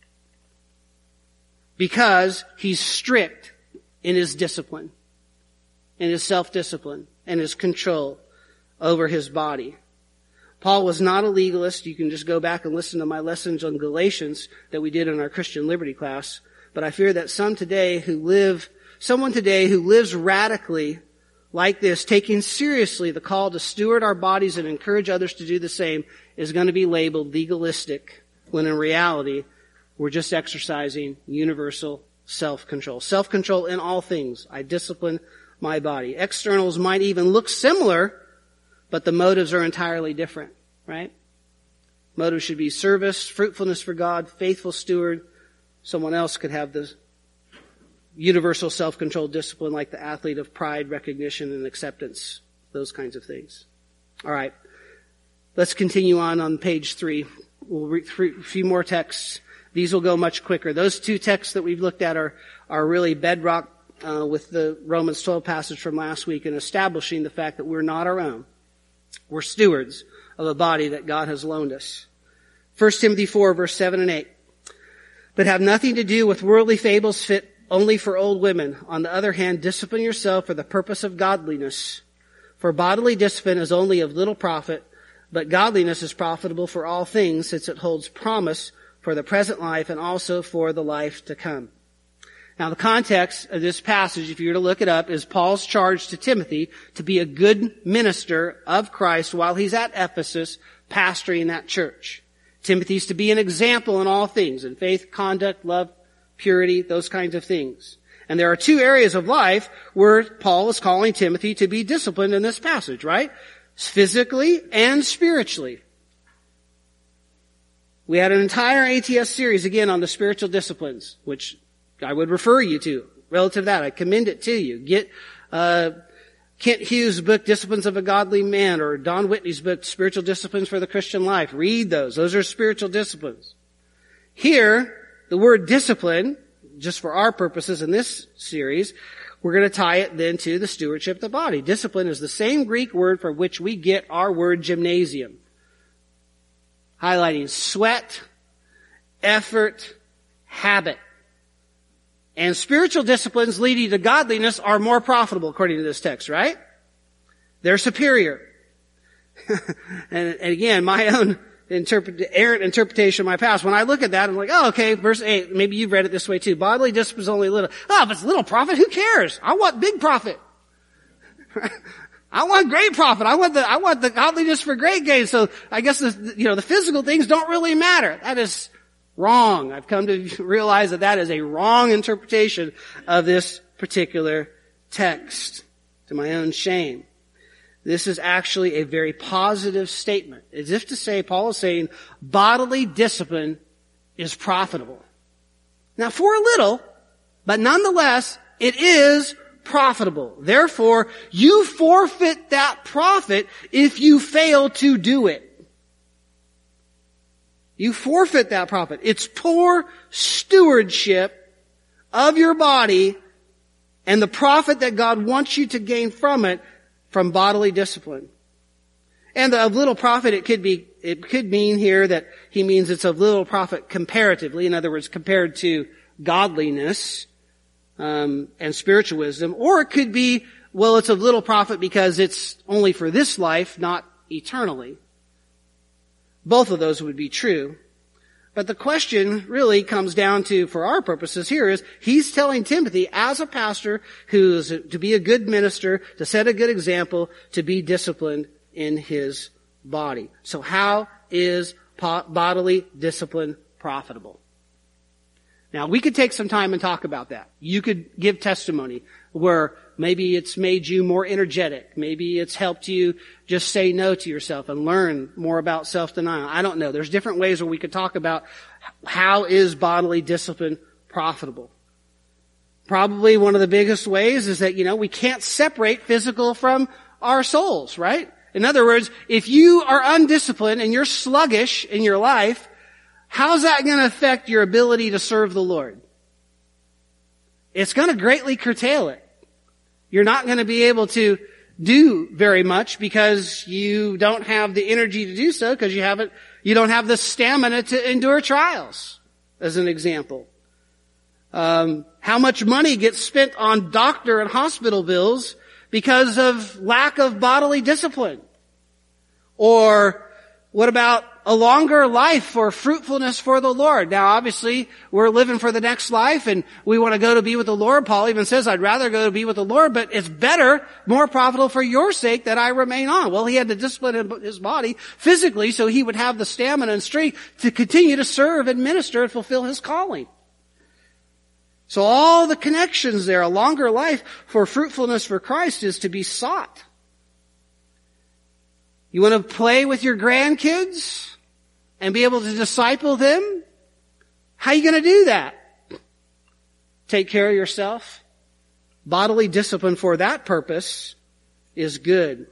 Because he's strict in his discipline, in his self-discipline, and his control over his body. Paul was not a legalist. You can just go back and listen to my lessons on Galatians that we did in our Christian Liberty class. But I fear that some today who live, someone today who lives radically like this, taking seriously the call to steward our bodies and encourage others to do the same, is going to be labeled legalistic, when in reality, we're just exercising universal self-control. Self-control in all things. I discipline my body. Externals might even look similar, but the motives are entirely different, right? Motives should be service, fruitfulness for God, faithful steward. Someone else could have the universal self-control discipline like the athlete of pride, recognition, and acceptance. Those kinds of things. All right. Let's continue on on page three. We'll read a few more texts. These will go much quicker. Those two texts that we've looked at are, are really bedrock uh, with the Romans twelve passage from last week in establishing the fact that we're not our own. We're stewards of a body that God has loaned us. First Timothy four, verse seven and eight. But have nothing to do with worldly fables fit only for old women. On the other hand, discipline yourself for the purpose of godliness. For bodily discipline is only of little profit, but godliness is profitable for all things, since it holds promise for the present life and also for the life to come. Now, the context of this passage, if you were to look it up, is Paul's charge to Timothy to be a good minister of Christ while he's at Ephesus pastoring that church. Timothy's to be an example in all things, in faith, conduct, love, purity, those kinds of things. And there are two areas of life where Paul is calling Timothy to be disciplined in this passage, right? Physically and spiritually. We had an entire A T S series, again, on the spiritual disciplines, which I would refer you to. Relative to that, I commend it to you. Get uh Kent Hughes' book, Disciplines of a Godly Man, or Don Whitney's book, Spiritual Disciplines for the Christian Life. Read those. Those are spiritual disciplines. Here, the word discipline, just for our purposes in this series, we're going to tie it then to the stewardship of the body. Discipline is the same Greek word for which we get our word gymnasium. Highlighting sweat, effort, habit. And spiritual disciplines leading to godliness are more profitable, according to this text, right? They're superior. and, and again, my own interpret, errant interpretation of my past, when I look at that, I'm like, oh, okay, verse eight, maybe you've read it this way too. Bodily discipline is only little. Oh, if it's little profit, who cares? I want big profit. I want great profit. I want the, I want the godliness for great gain. So I guess the, you know, the physical things don't really matter. That is wrong. I've come to realize that that is a wrong interpretation of this particular text, to my own shame. This is actually a very positive statement. As if to say, Paul is saying, bodily discipline is profitable. Now for a little, but nonetheless, it is profitable. Therefore, you forfeit that profit if you fail to do it. You forfeit that profit. It's poor stewardship of your body and the profit that God wants you to gain from it from bodily discipline. And of little profit, it could be, it could mean here that he means it's of little profit comparatively. In other words, compared to godliness, um, and spiritual wisdom. Or it could be, well, it's of little profit because it's only for this life, not eternally. Both of those would be true. But the question really comes down to, for our purposes here, is he's telling Timothy, as a pastor who is to be a good minister, to set a good example, to be disciplined in his body. So how is bodily discipline profitable? Now, we could take some time and talk about that. You could give testimony where maybe it's made you more energetic. Maybe it's helped you just say no to yourself and learn more about self-denial. I don't know. There's different ways where we could talk about how is bodily discipline profitable. Probably one of the biggest ways is that, you know, we can't separate physical from our souls, right? In other words, if you are undisciplined and you're sluggish in your life, how's that going to affect your ability to serve the Lord? It's going to greatly curtail it. You're not going to be able to do very much because you don't have the energy to do so because you haven't, you don't have the stamina to endure trials, as an example. Um, how much money gets spent on doctor and hospital bills because of lack of bodily discipline? Or what about a longer life for fruitfulness for the Lord? Now, obviously, we're living for the next life and we want to go to be with the Lord. Paul even says, I'd rather go to be with the Lord, but it's better, more profitable for your sake that I remain on. Well, he had to discipline his body physically so he would have the stamina and strength to continue to serve and minister and fulfill his calling. So all the connections there, a longer life for fruitfulness for Christ is to be sought. You want to play with your grandkids and be able to disciple them? How are you going to do that? Take care of yourself. Bodily discipline for that purpose is good.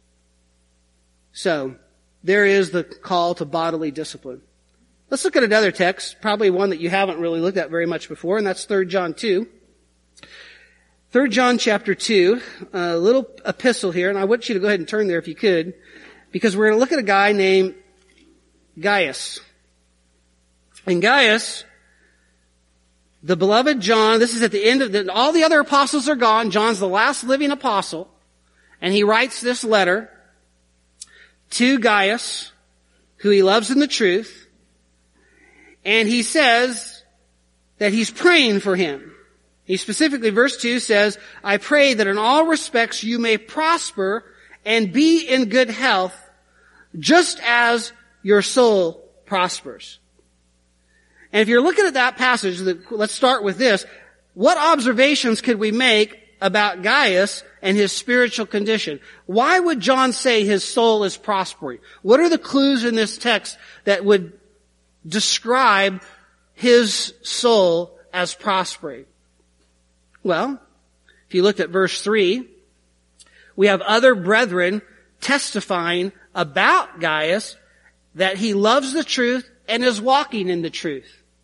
So, there is the call to bodily discipline. Let's look at another text, probably one that you haven't really looked at very much before, and that's Third John two. Third John chapter two, a little epistle here, and I want you to go ahead and turn there if you could, because we're going to look at a guy named Gaius. And Gaius, the beloved John, this is at the end of the, all the other apostles are gone. John's the last living apostle. And he writes this letter to Gaius, who he loves in the truth. And he says that he's praying for him. He specifically, verse two says, I pray that in all respects you may prosper and be in good health, just as your soul prospers. And if you're looking at that passage, let's start with this. What observations could we make about Gaius and his spiritual condition? Why would John say his soul is prospering? What are the clues in this text that would describe his soul as prospering? Well, if you looked at verse three, we have other brethren testifying about Gaius that he loves the truth and is walking in the truth.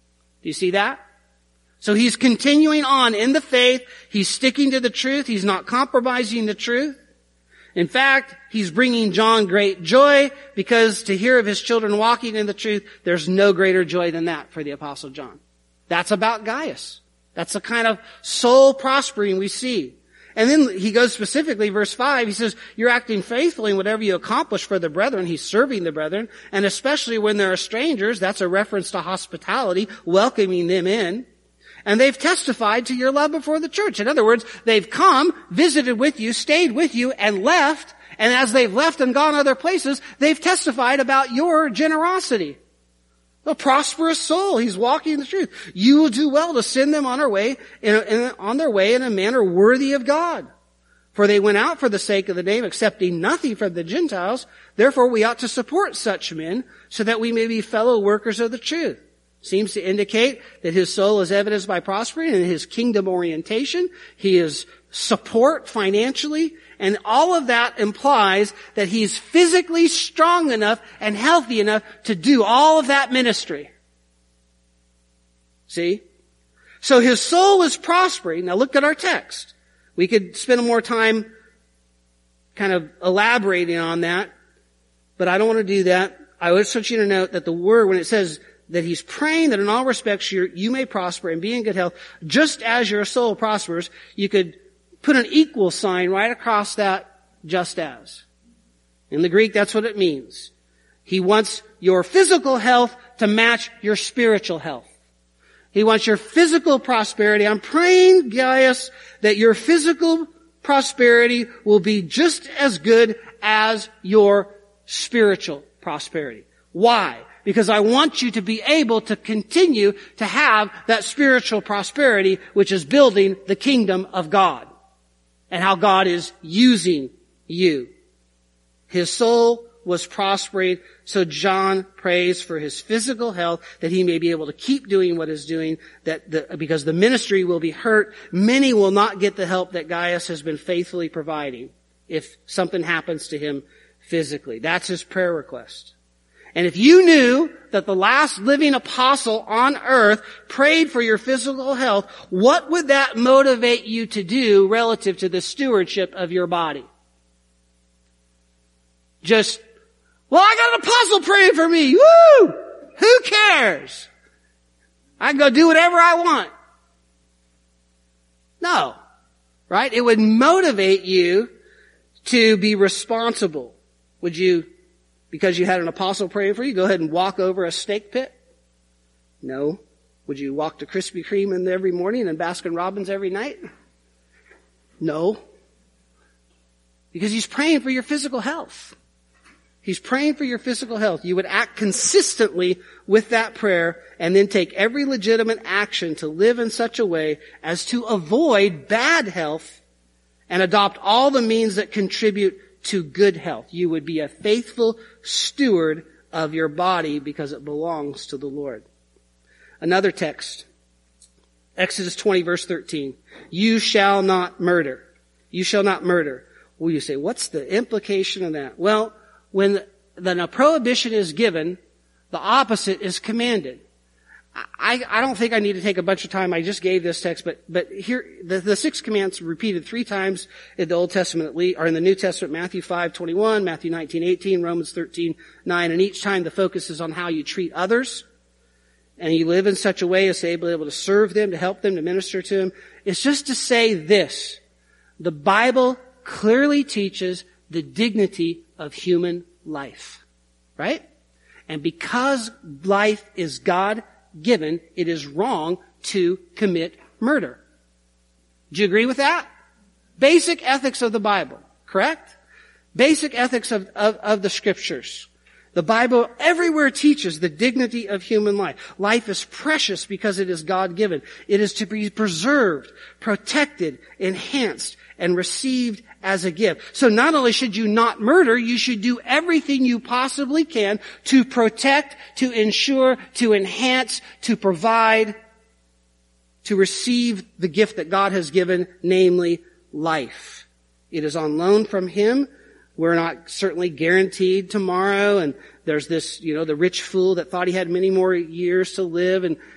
Do you see that? So he's continuing on in the faith. He's sticking to the truth. He's not compromising the truth. In fact, he's bringing John great joy, because to hear of his children walking in the truth, there's no greater joy than that for the Apostle John. That's about Gaius. That's the kind of soul prospering we see. And then he goes specifically, verse five, he says, you're acting faithfully in whatever you accomplish for the brethren. He's serving the brethren. And especially when there are strangers, that's a reference to hospitality, welcoming them in. And they've testified to your love before the church. In other words, they've come, visited with you, stayed with you, and left. And as they've left and gone other places, they've testified about your generosity. A prosperous soul. He's walking in the truth. You will do well to send them on our way, in, in, on their way in a manner worthy of God. For they went out for the sake of the name, accepting nothing from the Gentiles. Therefore we ought to support such men, so that we may be fellow workers of the truth. Seems to indicate that his soul is evidenced by prospering in his kingdom orientation. He is support financially, and all of that implies that he's physically strong enough and healthy enough to do all of that ministry. See? So his soul is prospering. Now look at our text. We could spend more time kind of elaborating on that, but I don't want to do that. I just want you to note that the word, when it says that he's praying that in all respects you you may prosper and be in good health, just as your soul prospers, you could put an equal sign right across that just as. In the Greek, that's what it means. He wants your physical health to match your spiritual health. He wants your physical prosperity. I'm praying, Gaius, that your physical prosperity will be just as good as your spiritual prosperity. Why? Because I want you to be able to continue to have that spiritual prosperity, which is building the kingdom of God and how God is using you. His soul was prospering, so John prays for his physical health, that he may be able to keep doing what he's doing, that the, because the ministry will be hurt. Many will not get the help that Gaius has been faithfully providing if something happens to him physically. That's his prayer request. And if you knew that the last living apostle on earth prayed for your physical health, what would that motivate you to do relative to the stewardship of your body? Just, well, I got an apostle praying for me. Woo! Who cares? I can go do whatever I want. No. Right? It would motivate you to be responsible. Would you, because you had an apostle praying for you, go ahead and walk over a steak pit? No. Would you walk to Krispy Kreme in every morning and Baskin Robbins every night? No. Because he's praying for your physical health. He's praying for your physical health. You would act consistently with that prayer and then take every legitimate action to live in such a way as to avoid bad health and adopt all the means that contribute to good health. You would be a faithful steward of your body because it belongs to the Lord. Another text, Exodus twenty verse thirteen. You shall not murder. You shall not murder. Well, you say, what's the implication of that? Well, when the a prohibition is given, the opposite is commanded. I, I don't think I need to take a bunch of time. I just gave this text, but, but here, the, the six commands repeated three times in the Old Testament, or in the New Testament, Matthew five twenty-one, Matthew nineteen eighteen, Romans thirteen nine, and each time the focus is on how you treat others, and you live in such a way as to be able to serve them, to help them, to minister to them. It's just to say this: the Bible clearly teaches the dignity of human life, right? And because life is God-given, it is wrong to commit murder. Do you agree with that? Basic ethics of the Bible, correct? Basic ethics of, of, of the Scriptures. The Bible everywhere teaches the dignity of human life. Life is precious because it is God-given. It is to be preserved, protected, enhanced, and received as a gift. So not only should you not murder, you should do everything you possibly can to protect, to ensure, to enhance, to provide, to receive the gift that God has given, namely life. It is on loan from Him. We're not certainly guaranteed tomorrow, and there's this, you know, the rich fool that thought he had many more years to live, and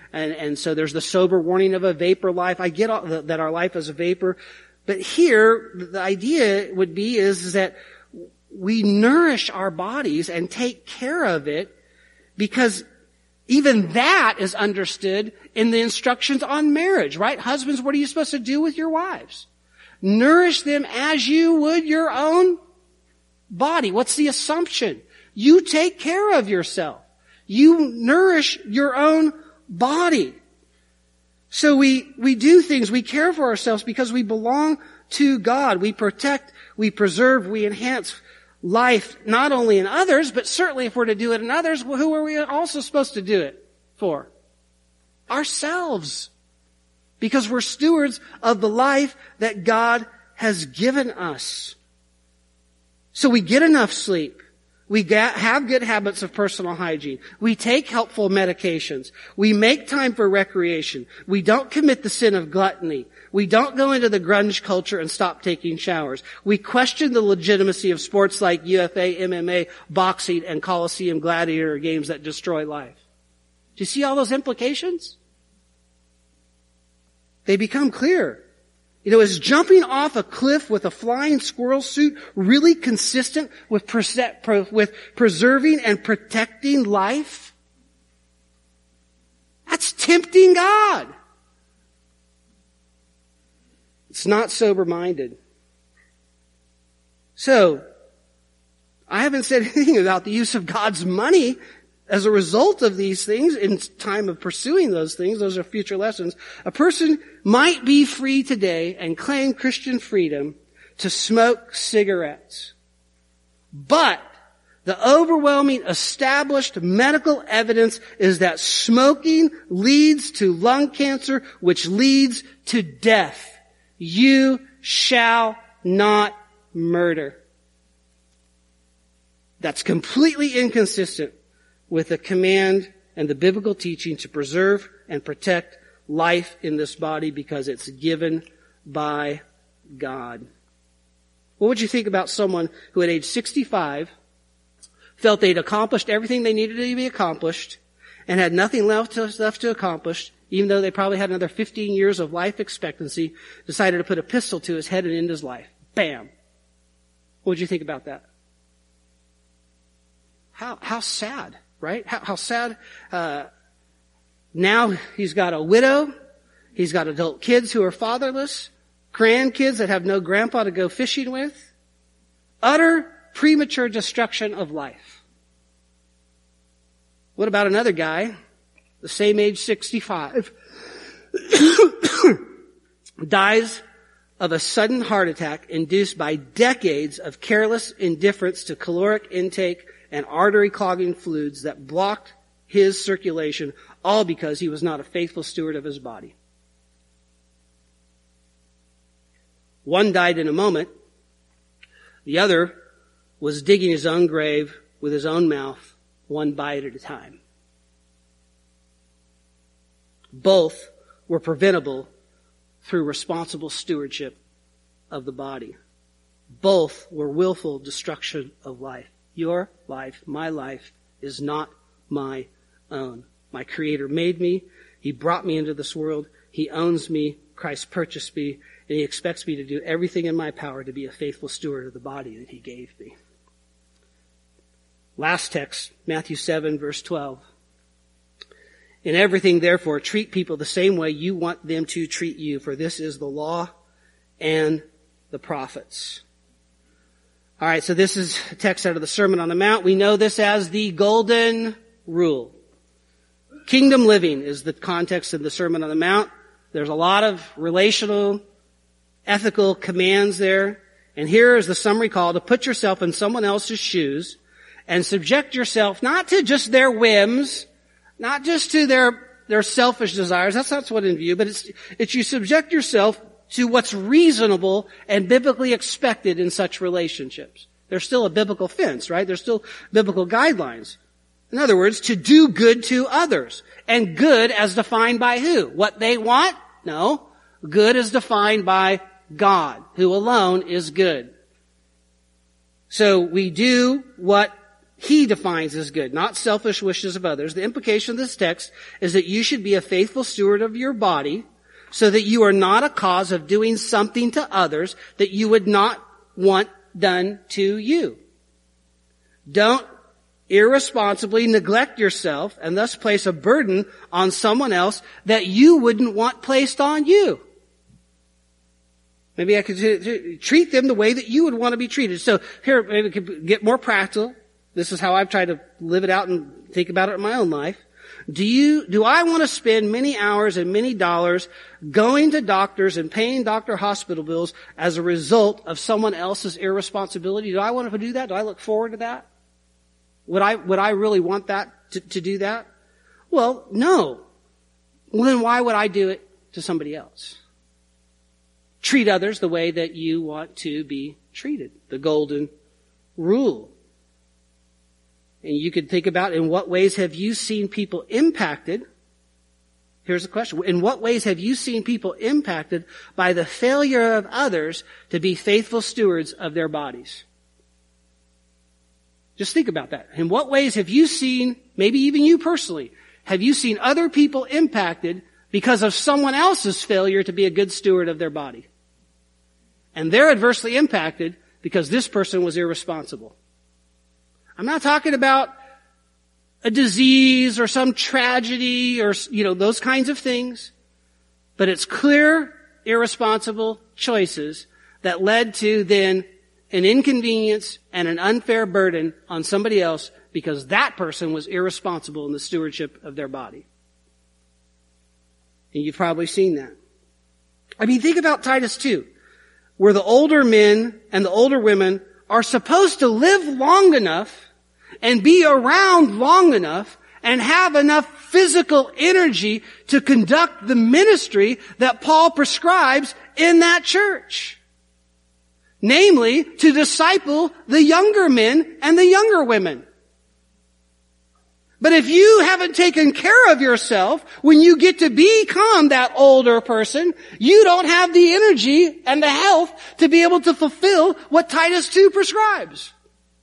and, and so there's the sober warning of a vapor life. I get all, that our life is a vapor. But here, the idea would be is, is that we nourish our bodies and take care of it, because even that is understood in the instructions on marriage, right? Husbands, what are you supposed to do with your wives? Nourish them as you would your own body. What's the assumption? You take care of yourself. You nourish your own body. So we, we do things, we care for ourselves because we belong to God. We protect, we preserve, we enhance life, not only in others, but certainly if we're to do it in others, who are we also supposed to do it for? Ourselves. Because we're stewards of the life that God has given us. So we get enough sleep. We get, have good habits of personal hygiene. We take helpful medications. We make time for recreation. We don't commit the sin of gluttony. We don't go into the grunge culture and stop taking showers. We question the legitimacy of sports like U F A, M M A, boxing, and Coliseum gladiator games that destroy life. Do you see all those implications? They become clear. You know, is jumping off a cliff with a flying squirrel suit really consistent with, perse- with preserving and protecting life? That's tempting God. It's not sober-minded. So, I haven't said anything about the use of God's money as a result of these things in time of pursuing those things. Those are future lessons. A person might be free today and claim Christian freedom to smoke cigarettes. But the overwhelming established medical evidence is that smoking leads to lung cancer, which leads to death. You shall not murder. That's completely inconsistent with the command and the biblical teaching to preserve and protect life in this body because it's given by God. What would you think about someone who at age sixty-five felt they'd accomplished everything they needed to be accomplished and had nothing left to, left to accomplish, even though they probably had another fifteen years of life expectancy, decided to put a pistol to his head and end his life? Bam. What would you think about that? How, how sad, right? How, how sad. Uh, now he's got a widow. He's got adult kids who are fatherless. Grandkids that have no grandpa to go fishing with. Utter premature destruction of life. What about another guy, the same age, sixty-five, dies of a sudden heart attack induced by decades of careless indifference to caloric intake and artery clogging fluids that blocked his circulation, all because he was not a faithful steward of his body. One died in a moment. The other was digging his own grave with his own mouth, one bite at a time. Both were preventable through responsible stewardship of the body. Both were willful destruction of life. Your life, my life, is not my own. My Creator made me. He brought me into this world. He owns me. Christ purchased me. And He expects me to do everything in my power to be a faithful steward of the body that He gave me. Last text, Matthew seven, verse twelve. In everything, therefore, treat people the same way you want them to treat you, for this is the law and the prophets. All right, so this is a text out of the Sermon on the Mount. We know this as the Golden Rule. Kingdom living is the context of the Sermon on the Mount. There's a lot of relational, ethical commands there. And here is the summary call to put yourself in someone else's shoes and subject yourself not to just their whims, not just to their, their selfish desires. That's not what's in view, but it's, it's you subject yourself to what's reasonable and biblically expected in such relationships. There's still a biblical fence, right? There's still biblical guidelines. In other words, to do good to others. And good as defined by who? What they want? No. Good is defined by God, who alone is good. So we do what he defines as good, not selfish wishes of others. The implication of this text is that you should be a faithful steward of your body so that you are not a cause of doing something to others that you would not want done to you. Don't irresponsibly neglect yourself and thus place a burden on someone else that you wouldn't want placed on you. Maybe I could treat them the way that you would want to be treated. So here, maybe we could get more practical. This is how I've tried to live it out and think about it in my own life. Do you, do I want to spend many hours and many dollars going to doctors and paying doctor hospital bills as a result of someone else's irresponsibility? Do I want to do that? Do I look forward to that? Would I, would I really want that to, to do that? Well, no. Well, then why would I do it to somebody else? Treat others the way that you want to be treated. The golden rule. And you could think about, in what ways have you seen people impacted? Here's the question. In what ways have you seen people impacted by the failure of others to be faithful stewards of their bodies? Just think about that. In what ways have you seen, maybe even you personally, have you seen other people impacted because of someone else's failure to be a good steward of their body? And they're adversely impacted because this person was irresponsible. I'm not talking about a disease or some tragedy or, you know, those kinds of things. But it's clear, irresponsible choices that led to then an inconvenience and an unfair burden on somebody else because that person was irresponsible in the stewardship of their body. And you've probably seen that. I mean, think about Titus two, where the older men and the older women are supposed to live long enough and be around long enough and have enough physical energy to conduct the ministry that Paul prescribes in that church. Namely, to disciple the younger men and the younger women. But if you haven't taken care of yourself when you get to become that older person, you don't have the energy and the health to be able to fulfill what Titus two prescribes.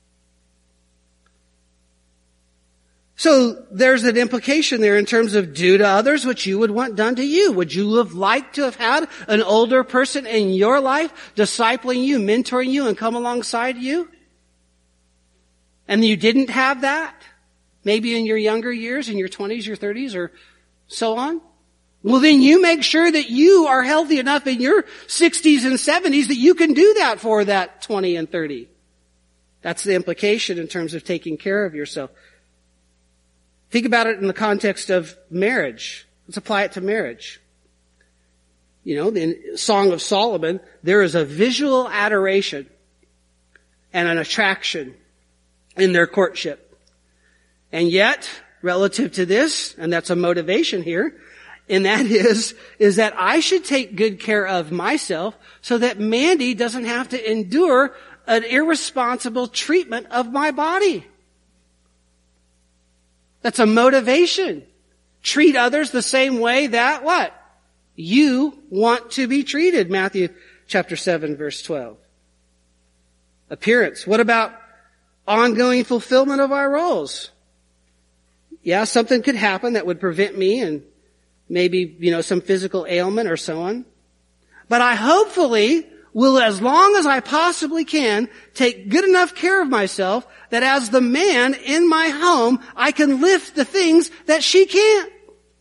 So there's an implication there in terms of do to others what you would want done to you. Would you have liked to have had an older person in your life discipling you, mentoring you, and come alongside you? And you didn't have that? Maybe in your younger years, in your twenties, your thirties, or so on? Well, then you make sure that you are healthy enough in your sixties and seventies that you can do that for that twenty and thirty. That's the implication in terms of taking care of yourself. Think about it in the context of marriage. Let's apply it to marriage. You know, in Song of Solomon, there is a visual adoration and an attraction in their courtship. And yet, relative to this, and that's a motivation here, and that is, is that I should take good care of myself so that Mandy doesn't have to endure an irresponsible treatment of my body. That's a motivation. Treat others the same way that what? You want to be treated. Matthew chapter seven, verse twelve. Appearance. What about ongoing fulfillment of our roles? Yeah, something could happen that would prevent me and maybe, you know, some physical ailment or so on. But I hopefully will, as long as I possibly can, take good enough care of myself that as the man in my home, I can lift the things that she can't.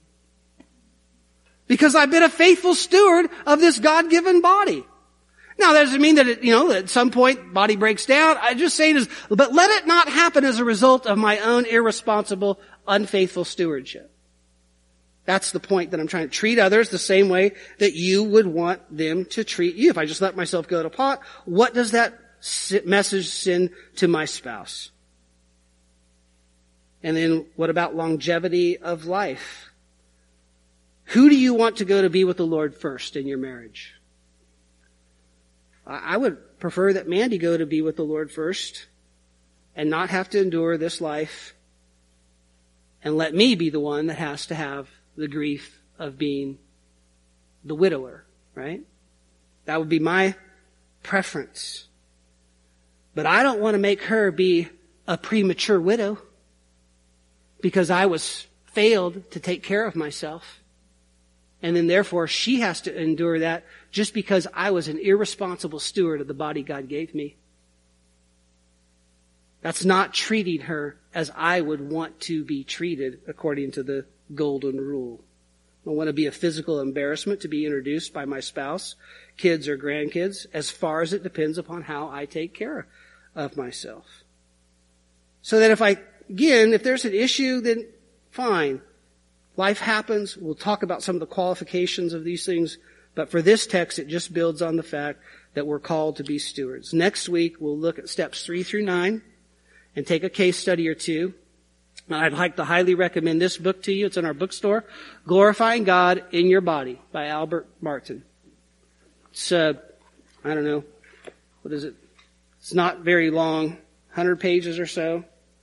Because I've been a faithful steward of this God-given body. Now, that doesn't mean that, it, you know, at some point body breaks down. I just say it is, but let it not happen as a result of my own irresponsible, unfaithful stewardship. That's the point that I'm trying to treat others the same way that you would want them to treat you. If I just let myself go to pot, what does that message send to my spouse? And then what about longevity of life? Who do you want to go to be with the Lord first in your marriage? I would prefer that Mandy go to be with the Lord first and not have to endure this life and let me be the one that has to have the grief of being the widower, right? That would be my preference. But I don't want to make her be a premature widow because I was failed to take care of myself. And then therefore she has to endure that just because I was an irresponsible steward of the body God gave me. That's not treating her as I would want to be treated according to the golden rule. I don't want to be a physical embarrassment to be introduced by my spouse, kids or grandkids, as far as it depends upon how I take care of myself. So that if I, again, if there's an issue, then fine. Life happens. We'll talk about some of the qualifications of these things. But for this text, it just builds on the fact that we're called to be stewards. Next week, we'll look at steps three through nine and take a case study or two. And I'd like to highly recommend this book to you. It's in our bookstore, Glorifying God in Your Body by Albert Martin. It's, uh, I don't know, what is it? It's not very long, one hundred pages or so.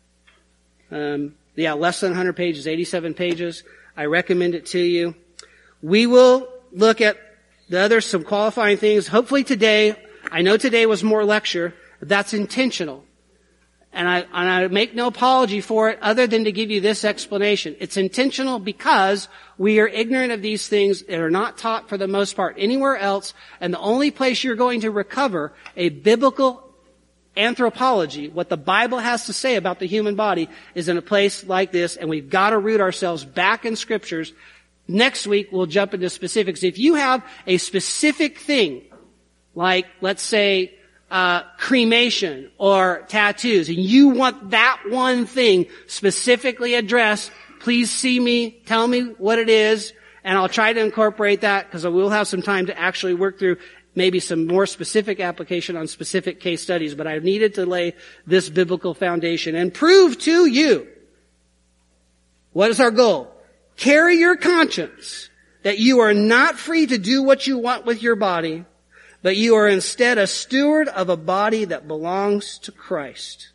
Um, yeah, less than one hundred pages, eighty-seven pages. I recommend it to you. We will look at the other, some qualifying things. Hopefully today, I know today was more lecture, but that's intentional. And I, and I make no apology for it other than to give you this explanation. It's intentional because we are ignorant of these things that are not taught for the most part anywhere else. And the only place you're going to recover a biblical anthropology, what the Bible has to say about the human body, is in a place like this. And we've got to root ourselves back in scriptures. Next week, we'll jump into specifics. If you have a specific thing, like, let's say, Uh, cremation or tattoos, and you want that one thing specifically addressed, please see me, tell me what it is, and I'll try to incorporate that because I will have some time to actually work through maybe some more specific application on specific case studies. But I needed to lay this biblical foundation and prove to you what is our goal. Carry your conscience that you are not free to do what you want with your body, but you are instead a steward of a body that belongs to Christ.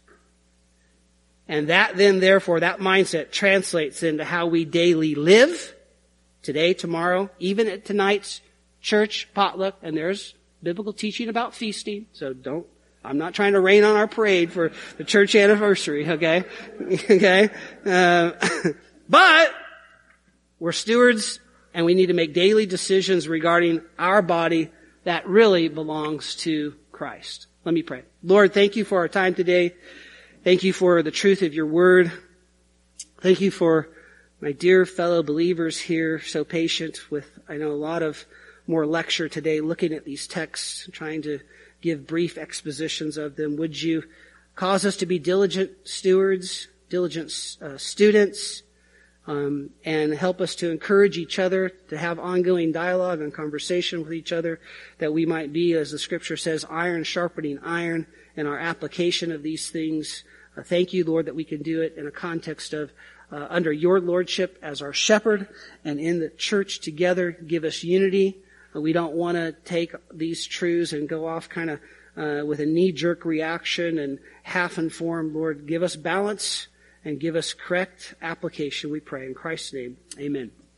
And that then, therefore, that mindset translates into how we daily live, today, tomorrow, even at tonight's church potluck. And there's biblical teaching about feasting, so don't, I'm not trying to rain on our parade for the church anniversary, okay? Okay? Uh, but we're stewards, and we need to make daily decisions regarding our body that really belongs to Christ. Let me pray. Lord, thank you for our time today. Thank you for the truth of your word. Thank you for my dear fellow believers here, so patient with, I know, a lot of more lecture today, looking at these texts, trying to give brief expositions of them. Would you cause us to be diligent stewards, diligent uh, students, Um, and help us to encourage each other, to have ongoing dialogue and conversation with each other, that we might be, as the scripture says, iron sharpening iron in our application of these things. Uh, thank you, Lord, that we can do it in a context of uh, under your lordship as our shepherd and in the church together. Give us unity. Uh, we don't want to take these truths and go off kind of uh, with a knee-jerk reaction and half-informed. Lord, give us balance and give us correct application, we pray. In Christ's name, amen.